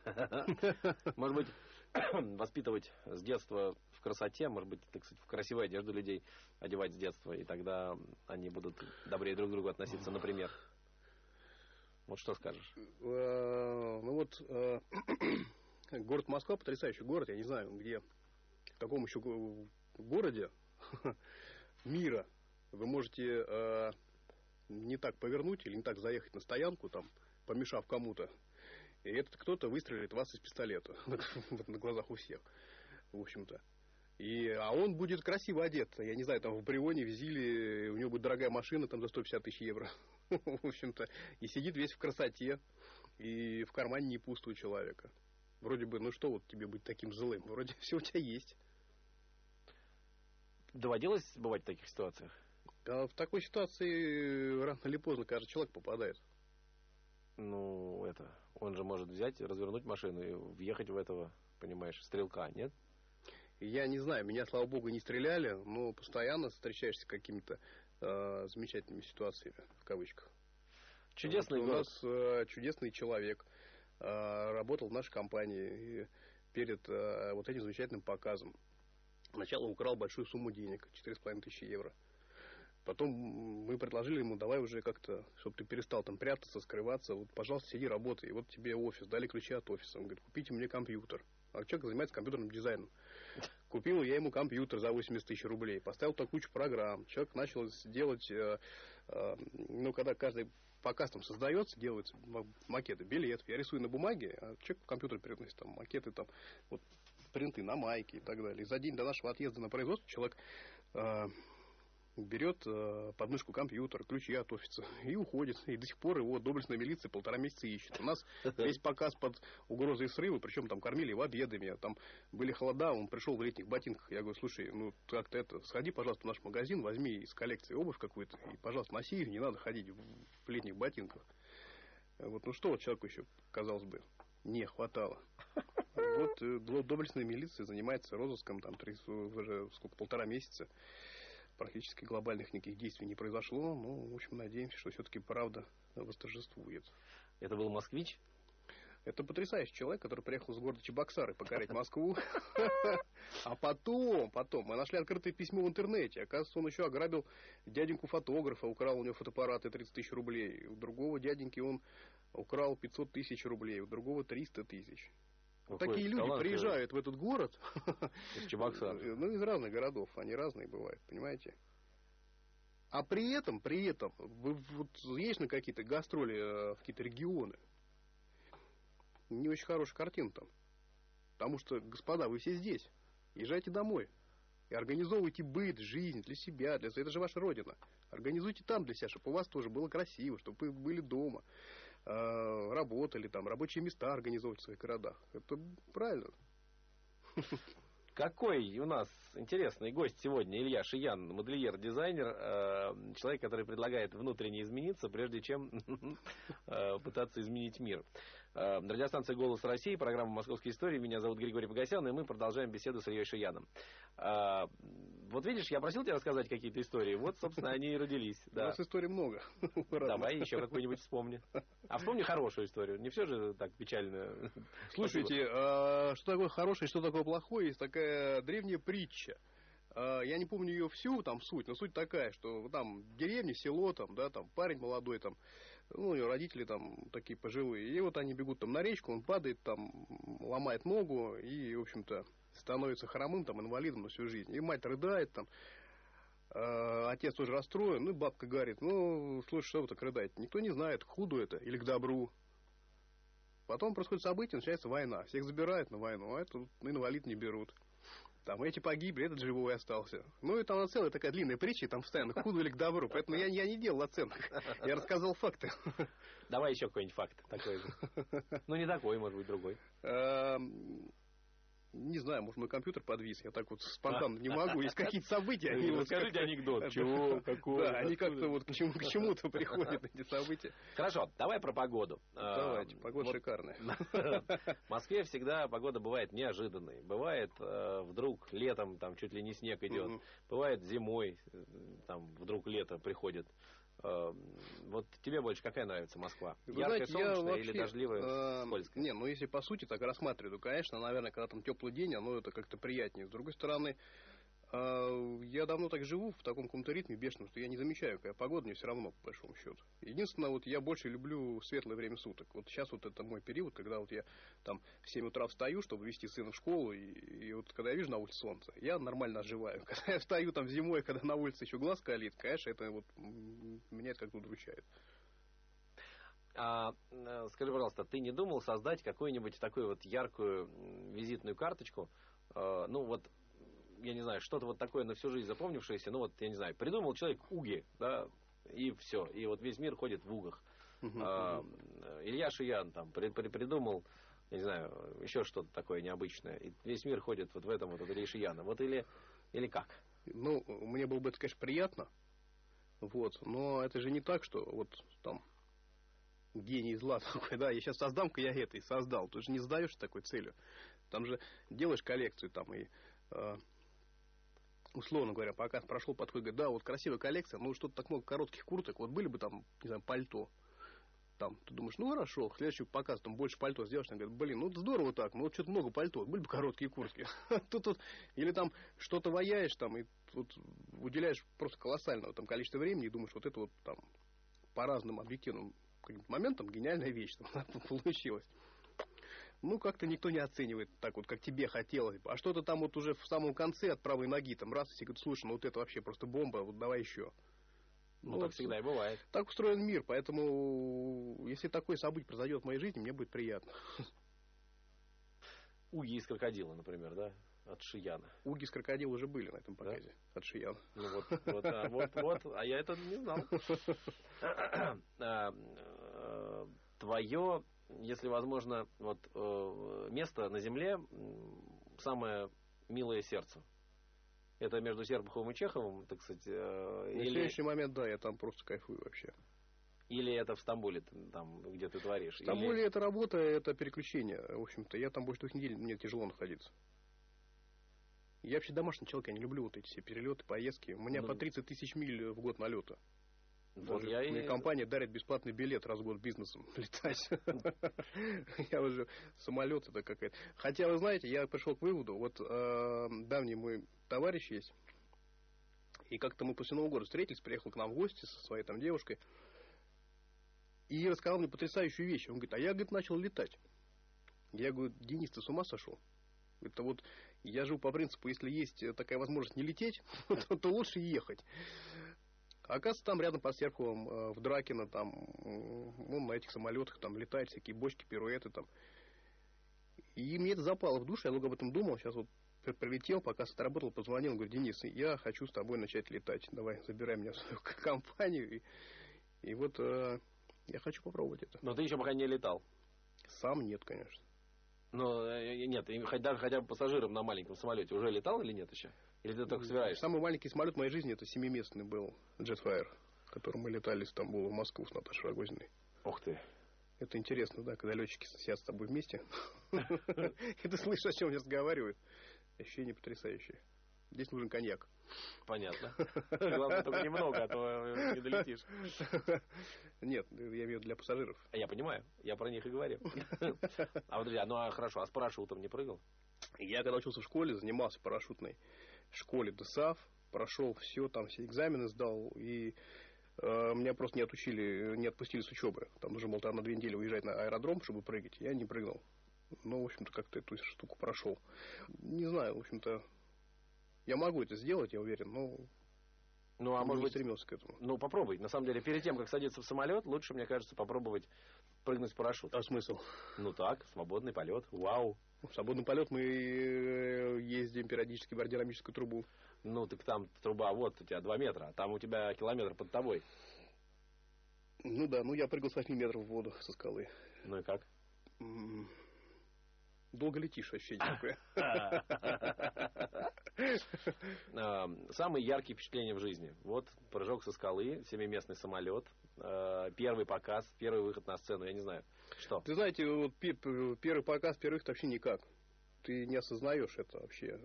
Может быть, воспитывать с детства в красоте, может быть, так сказать, в красивую одежду людей одевать с детства, и тогда они будут добрее друг к другу относиться, например. Вот что скажешь? Ну вот, город Москва потрясающий город, я не знаю, где, в каком еще городе мира вы можете не так повернуть или не так заехать на стоянку, там, помешав кому-то, и этот кто-то выстрелит в вас из пистолета на глазах у всех, в общем-то. И, а он будет красиво одет. Я не знаю, там в Брионе, в Зиле, у него будет дорогая машина там за сто пятьдесят тысяч евро. В общем-то. И сидит весь в красоте. И в кармане не пусто у человека. Вроде бы, ну что вот тебе быть таким злым? Вроде все у тебя есть. Доводилось бывать в таких ситуациях? А в такой ситуации рано или поздно каждый человек попадает. Ну, это... Он же может взять, развернуть машину и въехать в этого, понимаешь, стрелка, нет? Я не знаю, меня, слава богу, не стреляли, но постоянно встречаешься с какими-то э, замечательными ситуациями, в кавычках. Чудесный вот, город. У нас э, чудесный человек э, работал в нашей компании и перед э, вот этим замечательным показом. Сначала украл большую сумму денег, четыре с половиной тысячи евро. Потом мы предложили ему, давай уже как-то, чтобы ты перестал там прятаться, скрываться, вот, пожалуйста, сиди, работай. И вот тебе офис, дали ключи от офиса. Он говорит, купите мне компьютер. А человек занимается компьютерным дизайном. Купил я ему компьютер за восемьдесят тысяч рублей, поставил туда кучу программ. Человек начал делать, э, э, ну, когда каждый показ там создается, делаются макеты, билетов. Я рисую на бумаге, а человек в компьютер переносит там макеты, там, вот, принты на майке и так далее. И за день до нашего отъезда на производство человек... Э, берет э, под мышку компьютер, ключи от офиса и уходит. И до сих пор его доблестная милиция полтора месяца ищет. У нас весь показ под угрозой срыва, причем там кормили его обедами, там были холода, он пришел в летних ботинках. Я говорю, слушай, ну как-то это, сходи, пожалуйста, в наш магазин, возьми из коллекции обувь какую-то и, пожалуйста, носи их, не надо ходить в летних ботинках. Вот, ну что вот человеку еще, казалось бы, не хватало. Вот э, доблестная милиция занимается розыском там уже сколько, полтора месяца. Практически глобальных никаких действий не произошло. Ну, в общем, надеемся, что все-таки правда восторжествует. Это был москвич? Это потрясающий человек, который приехал из города Чебоксары покорять Москву. А потом, потом, мы нашли открытое письмо в интернете. Оказывается, он еще ограбил дяденьку фотографа, украл у него фотоаппарат и тридцать тысяч рублей. У другого дяденьки он украл пятьсот тысяч рублей, у другого триста тысяч. Вот такие люди талант, приезжают в этот город, из Чебоксар. Ну, из разных городов, они разные бывают, понимаете? А при этом, при этом, вы вот есть на какие-то гастроли в какие-то регионы, не очень хорошая картина там. Потому что, господа, вы все здесь, езжайте домой и организовывайте быт, жизнь для себя, для... это же ваша родина. Организуйте там для себя, чтобы у вас тоже было красиво, чтобы вы были дома. Работали там, рабочие места организовывать в своих городах. Это правильно. Какой у нас интересный гость сегодня Илья Шиян, модельер, дизайнер, человек, который предлагает внутренне измениться, прежде чем пытаться изменить мир. Радиостанция «Голос России», программа «Московские истории». Меня зовут Григорий Погосян, и мы продолжаем беседу с Ильей Шияном. Вот видишь, я просил тебя рассказать какие-то истории, вот, собственно, они и родились. Да. У нас историй много. Давай еще какую-нибудь вспомни. А вспомни хорошую историю, не все же так печально. Слушайте, а, что такое хорошее, что такое плохое, есть такая древняя притча. А, я не помню ее всю, там, суть, но суть такая, что там деревня, село, там, да, там, парень молодой, там, ну, у него родители там такие пожилые, и вот они бегут там на речку, он падает, там, ломает ногу, и, в общем-то, становится хромым, там, инвалидом на всю жизнь. И мать рыдает, там, э, отец тоже расстроен, ну, и бабка говорит, ну, слушай, что вы так рыдаете? Никто не знает, к худу это или к добру. Потом происходит событие, начинается война. Всех забирают на войну, а это инвалид не берут. Там эти погибли, этот живой остался. Ну, и там целая такая длинная притча, там постоянно к худу или к добру. Поэтому я, я не делал оценок. Я рассказал факты. Давай еще какой-нибудь факт такой же. Ну, не такой, может быть, другой. Не знаю, может, мой компьютер подвис. Я так вот спонтанно не могу. Есть какие-то события. Расскажите анекдот. Чего, какого? Да, они как-то вот к чему-то приходят, эти события. Хорошо, давай про погоду. Давайте, погода шикарная. В Москве всегда погода бывает неожиданной. Бывает вдруг летом там чуть ли не снег идет. Бывает зимой там вдруг лето приходит. Вот тебе больше какая нравится Москва? Вы Яркая, знаете, солнечная вообще, или дождливая, э, скользкая? Не, ну если по сути так рассматриваю, то, конечно, наверное, когда там теплый день, оно это как-то приятнее. С другой стороны, э, я давно так живу в таком каком-то ритме бешеном, что я не замечаю, какая погода, мне все равно, по большому счету. Единственное, вот я больше люблю светлое время суток. Вот сейчас вот это мой период, когда вот я там в семь утра встаю, чтобы везти сына в школу, и, и вот когда я вижу на улице солнце, я нормально оживаю. Когда я встаю там зимой, когда на улице еще глаз калит, конечно, это вот меня это как-то удручает. А, скажи, пожалуйста, ты не думал создать какую-нибудь такую вот яркую визитную карточку? Э, ну вот, я не знаю, что-то вот такое на всю жизнь запомнившееся, ну вот, я не знаю, придумал человек уги, да, и все, и вот весь мир ходит в угах. Uh-huh, uh-huh. Э, Илья Шиян там при, при, придумал, я не знаю, еще что-то такое необычное, и весь мир ходит вот в этом вот Илья Шияна, вот или, или как? Ну, мне было бы это, конечно, приятно, вот, но это же не так, что вот там гений зла такой, да, я сейчас создам-ка я это и создал. Ты же не задаешься такой целью. Там же делаешь коллекцию там и условно говоря, показ прошел, подходит, говорит, да, вот красивая коллекция, ну что-то так много коротких курток, вот были бы там, не знаю, пальто. Там, ты думаешь, ну хорошо, следующий показ, там больше пальто сделаешь, она говорит, блин, ну здорово так, ну вот что-то много пальто, были бы короткие куртки. Тут вот, или там что-то ваяешь, там, и вот уделяешь просто колоссального там количества времени, и думаешь, вот это вот там по разным объективным моментам гениальная вещь там получилась. Ну, как-то никто не оценивает так вот, как тебе хотелось бы. А что-то там вот уже в самом конце от правой ноги, там раз, и все говорят, слушай, ну вот это вообще просто бомба, вот давай еще. Ну, ну так вот, всегда и бывает. Так устроен мир, поэтому если такое событие произойдет в моей жизни, мне будет приятно. Уги из крокодила, например, да? От Шияна. Уги из крокодила уже были на этом показе, да? От Шияна. Ну вот, вот, а, вот, вот, а я это не знал. Твое, если возможно, вот место на земле самое милое сердцу. Это между Серпуховым и Чеховым, так сказать. На или... следующий момент, да, я там просто кайфую вообще. Или это в Стамбуле, там, где ты творишь? В Стамбуле или... это работа, это переключение. В общем-то, я там больше двух недель, мне тяжело находиться. Я вообще домашний человек, я не люблю вот эти все перелеты, поездки. У меня ну... по тридцать тысяч миль в год налета. Вот даже я мне и... компания дарит бесплатный билет раз в год бизнесом летать. Я уже самолет это какая-то. Хотя, вы знаете, я пришел к выводу, вот давний мой товарищ есть, и как-то мы после Нового года встретились, приехал к нам в гости со своей там девушкой, и рассказал мне потрясающую вещь. Он говорит, а я, говорит, начал летать. Я говорю, Денис, ты с ума сошел? Это вот я живу по принципу, если есть такая возможность не лететь, то, то лучше ехать. А оказывается, там рядом под Серпуховым, в Дракино, там, он на этих самолетах там летает, всякие бочки, пируэты там. И мне это запало в душу, я долго об этом думал, сейчас вот прилетел, пока отработал, позвонил, говорю, Денис, я хочу с тобой начать летать, давай, забирай меня в свою компанию. И, и вот э, я хочу попробовать это. Но ты еще пока не летал? Сам нет, конечно. Но нет, даже хотя бы пассажиром на маленьком самолете уже летал или нет еще? Или ты только собираешься? Самый маленький самолет в моей жизни это семиместный был Jetfire, которым мы летали из Стамбула в Москву с Наташей Рогозиной. Ух ты. Это интересно, да, когда летчики сидят с тобой вместе, и ты слышишь, о чем они разговаривают. Ощущение потрясающее. Здесь нужен коньяк. Понятно. Главное, только немного, а то не долетишь. Нет, я имею в виду для пассажиров. Я понимаю, я про них и говорю. А вот, друзья, ну а хорошо, а с парашютом не прыгал? Я когда учился в школе, занимался в парашютной школе ДОСААФ, прошел все, там все экзамены сдал, и э, меня просто не отучили, не отпустили с учебы. Там нужно было там на две недели уезжать на аэродром, чтобы прыгать. Я не прыгнул. Ну, в общем-то, как-то эту штуку прошел. Не знаю, в общем-то, я могу это сделать, я уверен, но ну, а не может быть, стремился к этому. Ну, попробуй. На самом деле, перед тем, как садиться в самолет, лучше, мне кажется, попробовать прыгнуть с парашютом. А смысл? Ну так, свободный полет. Вау. В свободный полет мы ездим периодически в аэродинамическую трубу. Ну, так там труба, вот у тебя два метра, а там у тебя километр под тобой. Ну да, ну я прыгал с восьми метров в воду со скалы. Ну и как? Долго летишь, ощущение такое. Самые яркие впечатления в жизни. Вот прыжок со скалы, семиместный самолет, первый показ, первый выход на сцену, я не знаю. Что? Ты знаете, вот первый показ, первый выход вообще никак. Ты не осознаешь это вообще.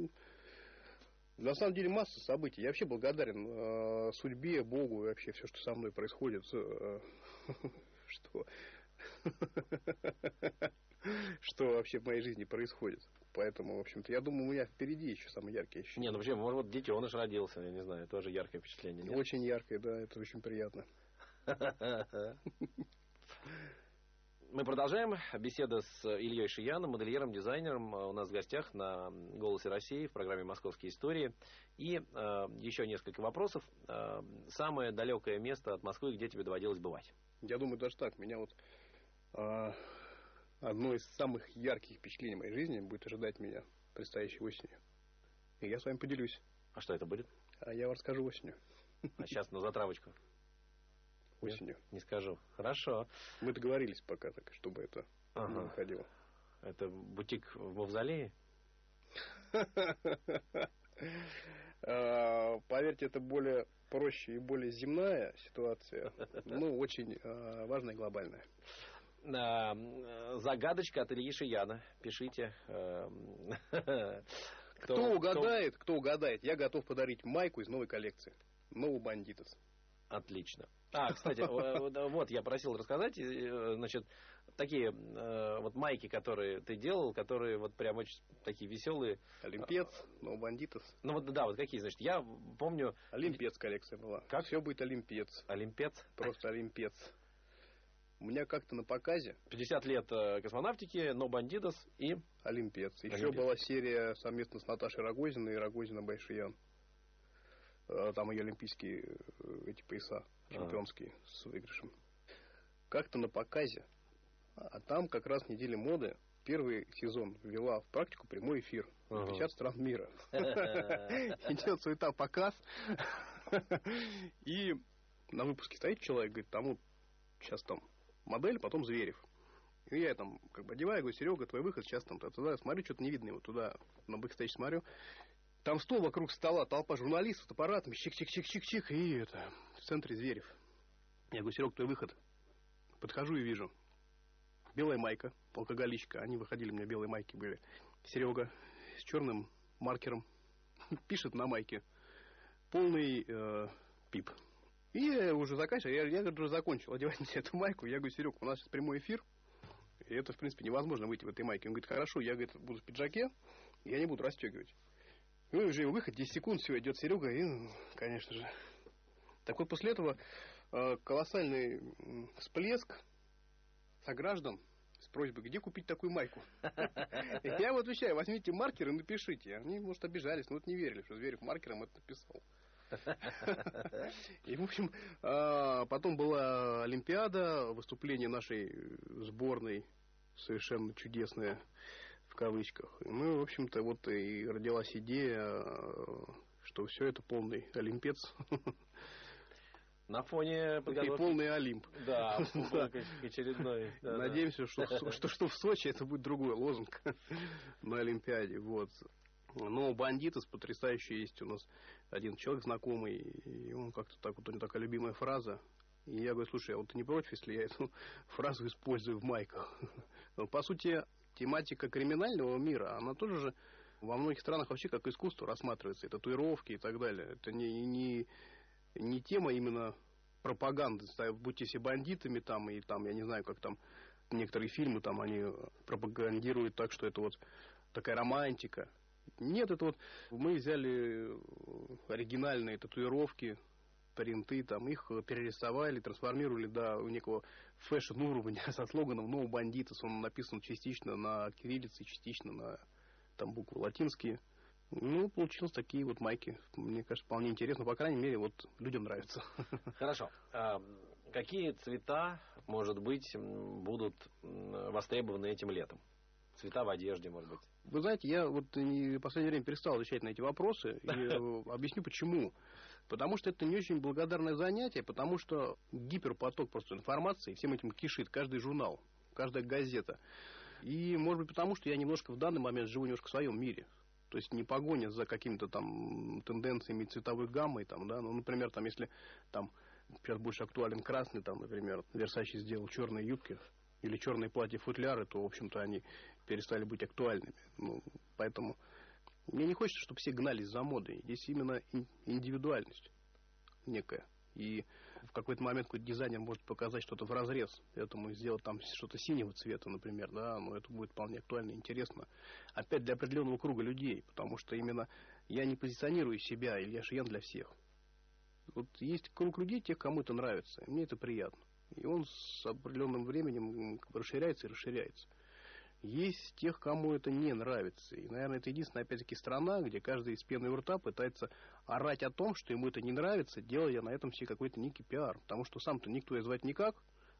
На самом деле масса событий. Я вообще благодарен судьбе, Богу и вообще все, что со мной происходит. Что... что вообще в моей жизни происходит. Поэтому, в общем-то, я думаю, у меня впереди еще самые яркие ощущения. Не, ну вообще, может, вот детеныш родился, я не знаю, тоже яркое впечатление. Нет? Очень яркое, да, это очень приятно. Мы продолжаем. Беседа с Ильей Шияном, модельером, дизайнером. У нас в гостях на «Голосе России» в программе «Московские истории». И э, еще несколько вопросов. Э, самое далекое место от Москвы, где тебе доводилось бывать? Я думаю, даже так. Меня вот... Э, одно из самых ярких впечатлений моей жизни будет ожидать меня предстоящей осенью. И я с вами поделюсь. А что это будет? А я вам расскажу осенью. А сейчас на затравочку? Осенью. Нет, не скажу. Хорошо. Мы договорились пока так, чтобы это ага. не выходило. Это бутик в Мавзолее? Поверьте, это более проще и более земная ситуация, но очень важная и глобальная. Загадочка от Ильи Шияна. Пишите. Кто, кто угадает, кто угадает, я готов подарить майку из новой коллекции. No Banditos. Отлично. А, кстати, вот я просил рассказать, значит, такие вот майки, которые ты делал, которые вот прям очень такие веселые. Олимпец, No Banditos. Ну вот да, вот какие, значит, я помню... Олимпец коллекция была. Как? Все будет Олимпец. Олимпец? Просто Олимпец. У меня как-то на показе... пятьдесят лет космонавтики, No Banditos и... Олимпец. Еще Олимпец. была серия совместно с Наташей Рогозиной и Рогозина Байшиян. Там ее олимпийские эти пояса чемпионские ага. с выигрышем. Как-то на показе, а там как раз недели моды, первый сезон ввела в практику прямой эфир. Ага. пятьдесят стран мира. Идет суета показ. И на выпуске стоит человек, говорит, там вот сейчас там модель, потом Зверев. И я там как бы одеваю, говорю, Серега, твой выход, сейчас там туда, смотрю, что-то не видно его туда, на бэкстейдж смотрю. Там стол вокруг стола, толпа журналистов с аппаратами, чик-чик-чик-чик-чик, и это, в центре Зверев. Я говорю, Серег, твой выход. Подхожу и вижу. Белая майка, алкоголичка, они выходили, у меня белые майки были. Серега с черным маркером пишет на майке полный э, пип. И я уже заканчиваю, я, я уже закончил одевать мне эту майку. Я говорю, Серег, у нас сейчас прямой эфир, и это, в принципе, невозможно выйти в этой майке. Он говорит, хорошо, я говорит, буду в пиджаке, я не буду расстегивать. Ну, уже его выход, десять секунд, все, идет Серега, и, ну, конечно же. Так вот, после этого э, колоссальный всплеск сограждан с просьбой, где купить такую майку. Я вот отвечаю, возьмите маркер и напишите. Они, может, обижались, но вот не верили, что Зверев маркером это написал. И, в общем, потом была Олимпиада, выступление нашей сборной совершенно чудесное, в кавычках. И мы, в общем-то, вот и родилась идея, что все это полный олимпец. На фоне подготовки... полный Олимп. Да, очередной. Да, надеемся, да. Что, что, что в Сочи это будет другой лозунг на Олимпиаде. Вот. Но Бандитос потрясающий есть у нас один человек знакомый, и он как-то так вот, у него такая любимая фраза. И я говорю, слушай, а вот ты не против, если я эту фразу использую в майках? По сути, тематика криминального мира, она тоже же во многих странах вообще как искусство рассматривается, и татуировки и так далее. Это не, не, не тема именно пропаганды, будьте все бандитами там, и там, я не знаю, как там некоторые фильмы там они пропагандируют так, что это вот такая романтика. Нет, это вот мы взяли оригинальные татуировки, принты, там их перерисовали, трансформировали до некого фэшн-уровня со слоганом «No Banditos». Он написан частично на кириллице, частично на там буквы латинские. Ну, получилось такие вот майки. Мне кажется, вполне интересно. По крайней мере, вот людям нравится. Хорошо. А какие цвета, может быть, будут востребованы этим летом? Цвета в одежде, может быть? Вы знаете, я вот в последнее время перестал отвечать на эти вопросы. И объясню, почему. Потому что это не очень благодарное занятие, потому что гиперпоток просто информации, всем этим кишит каждый журнал, каждая газета. И, может быть, потому что я немножко в данный момент живу немножко в своем мире. То есть не погоня за какими-то там тенденциями цветовой гаммой, там, да, ну, например, там, если там сейчас больше актуален красный, там, например, Версачи сделал черные юбки или черные платья-футляры, то, в общем-то, они перестали быть актуальными. Ну, поэтому мне не хочется, чтобы все гнались за модой. Здесь именно индивидуальность некая. И в какой-то момент какой-то дизайнер может показать что-то вразрез этому и сделать там что-то синего цвета, например, да, но это будет вполне актуально и интересно. Опять для определенного круга людей, потому что именно я не позиционирую себя, Илья Шиян для всех. Вот есть круг людей, тех, кому это нравится, и мне это приятно. И он с определенным временем расширяется и расширяется. Есть тех, кому это не нравится. И, наверное, это единственная, опять-таки, страна, где каждый из пены у рта пытается орать о том, что ему это не нравится, делая на этом себе какой-то некий пиар. Потому что сам-то никто и звать никак.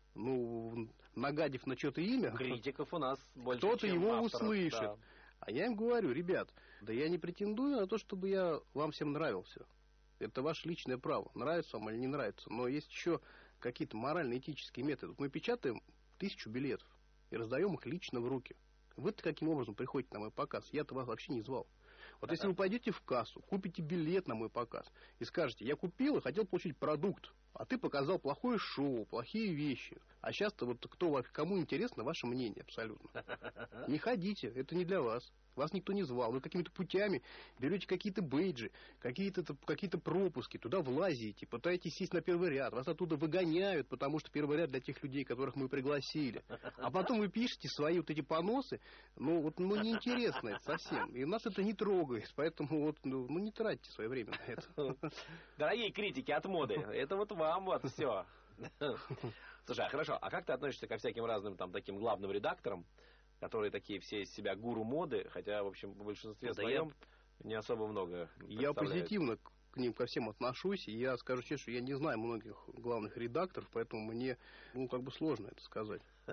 Ну, нагадив на что-то имя, критиков у нас больше, кто-то чем его авторов, услышит. Да. А я им говорю, ребят, да я не претендую на то, чтобы я вам всем нравился. Это ваше личное право, нравится вам или не нравится. Но есть еще какие-то морально-этические методы. Мы печатаем тысячу билетов и раздаем их лично в руки. Вы-то каким образом приходите на мой показ? Я-то вас вообще не звал. Вот если вы пойдете в кассу, купите билет на мой показ и скажете, я купил и хотел получить продукт, а ты показал плохое шоу, плохие вещи. А сейчас-то вот кто, кому интересно ваше мнение абсолютно. Не ходите, это не для вас. Вас никто не звал. Вы какими-то путями берете какие-то бейджи, какие-то какие-то пропуски, туда влазите, пытаетесь сесть на первый ряд. Вас оттуда выгоняют, потому что первый ряд для тех людей, которых мы пригласили. А потом вы пишете свои вот эти поносы. Ну, вот, ну, неинтересно это совсем. И нас это не трогает. Поэтому вот, ну, ну не тратьте свое время на это. Дорогие критики от моды, это вот вам вот все. Слушай, а хорошо, а как ты относишься ко всяким разным там таким главным редакторам, которые такие все из себя гуру моды, хотя, в общем, в большинстве Да своем я... не особо много Я позитивно к ним ко всем отношусь, и я скажу честно, что я не знаю многих главных редакторов, поэтому мне, ну, как бы сложно это сказать.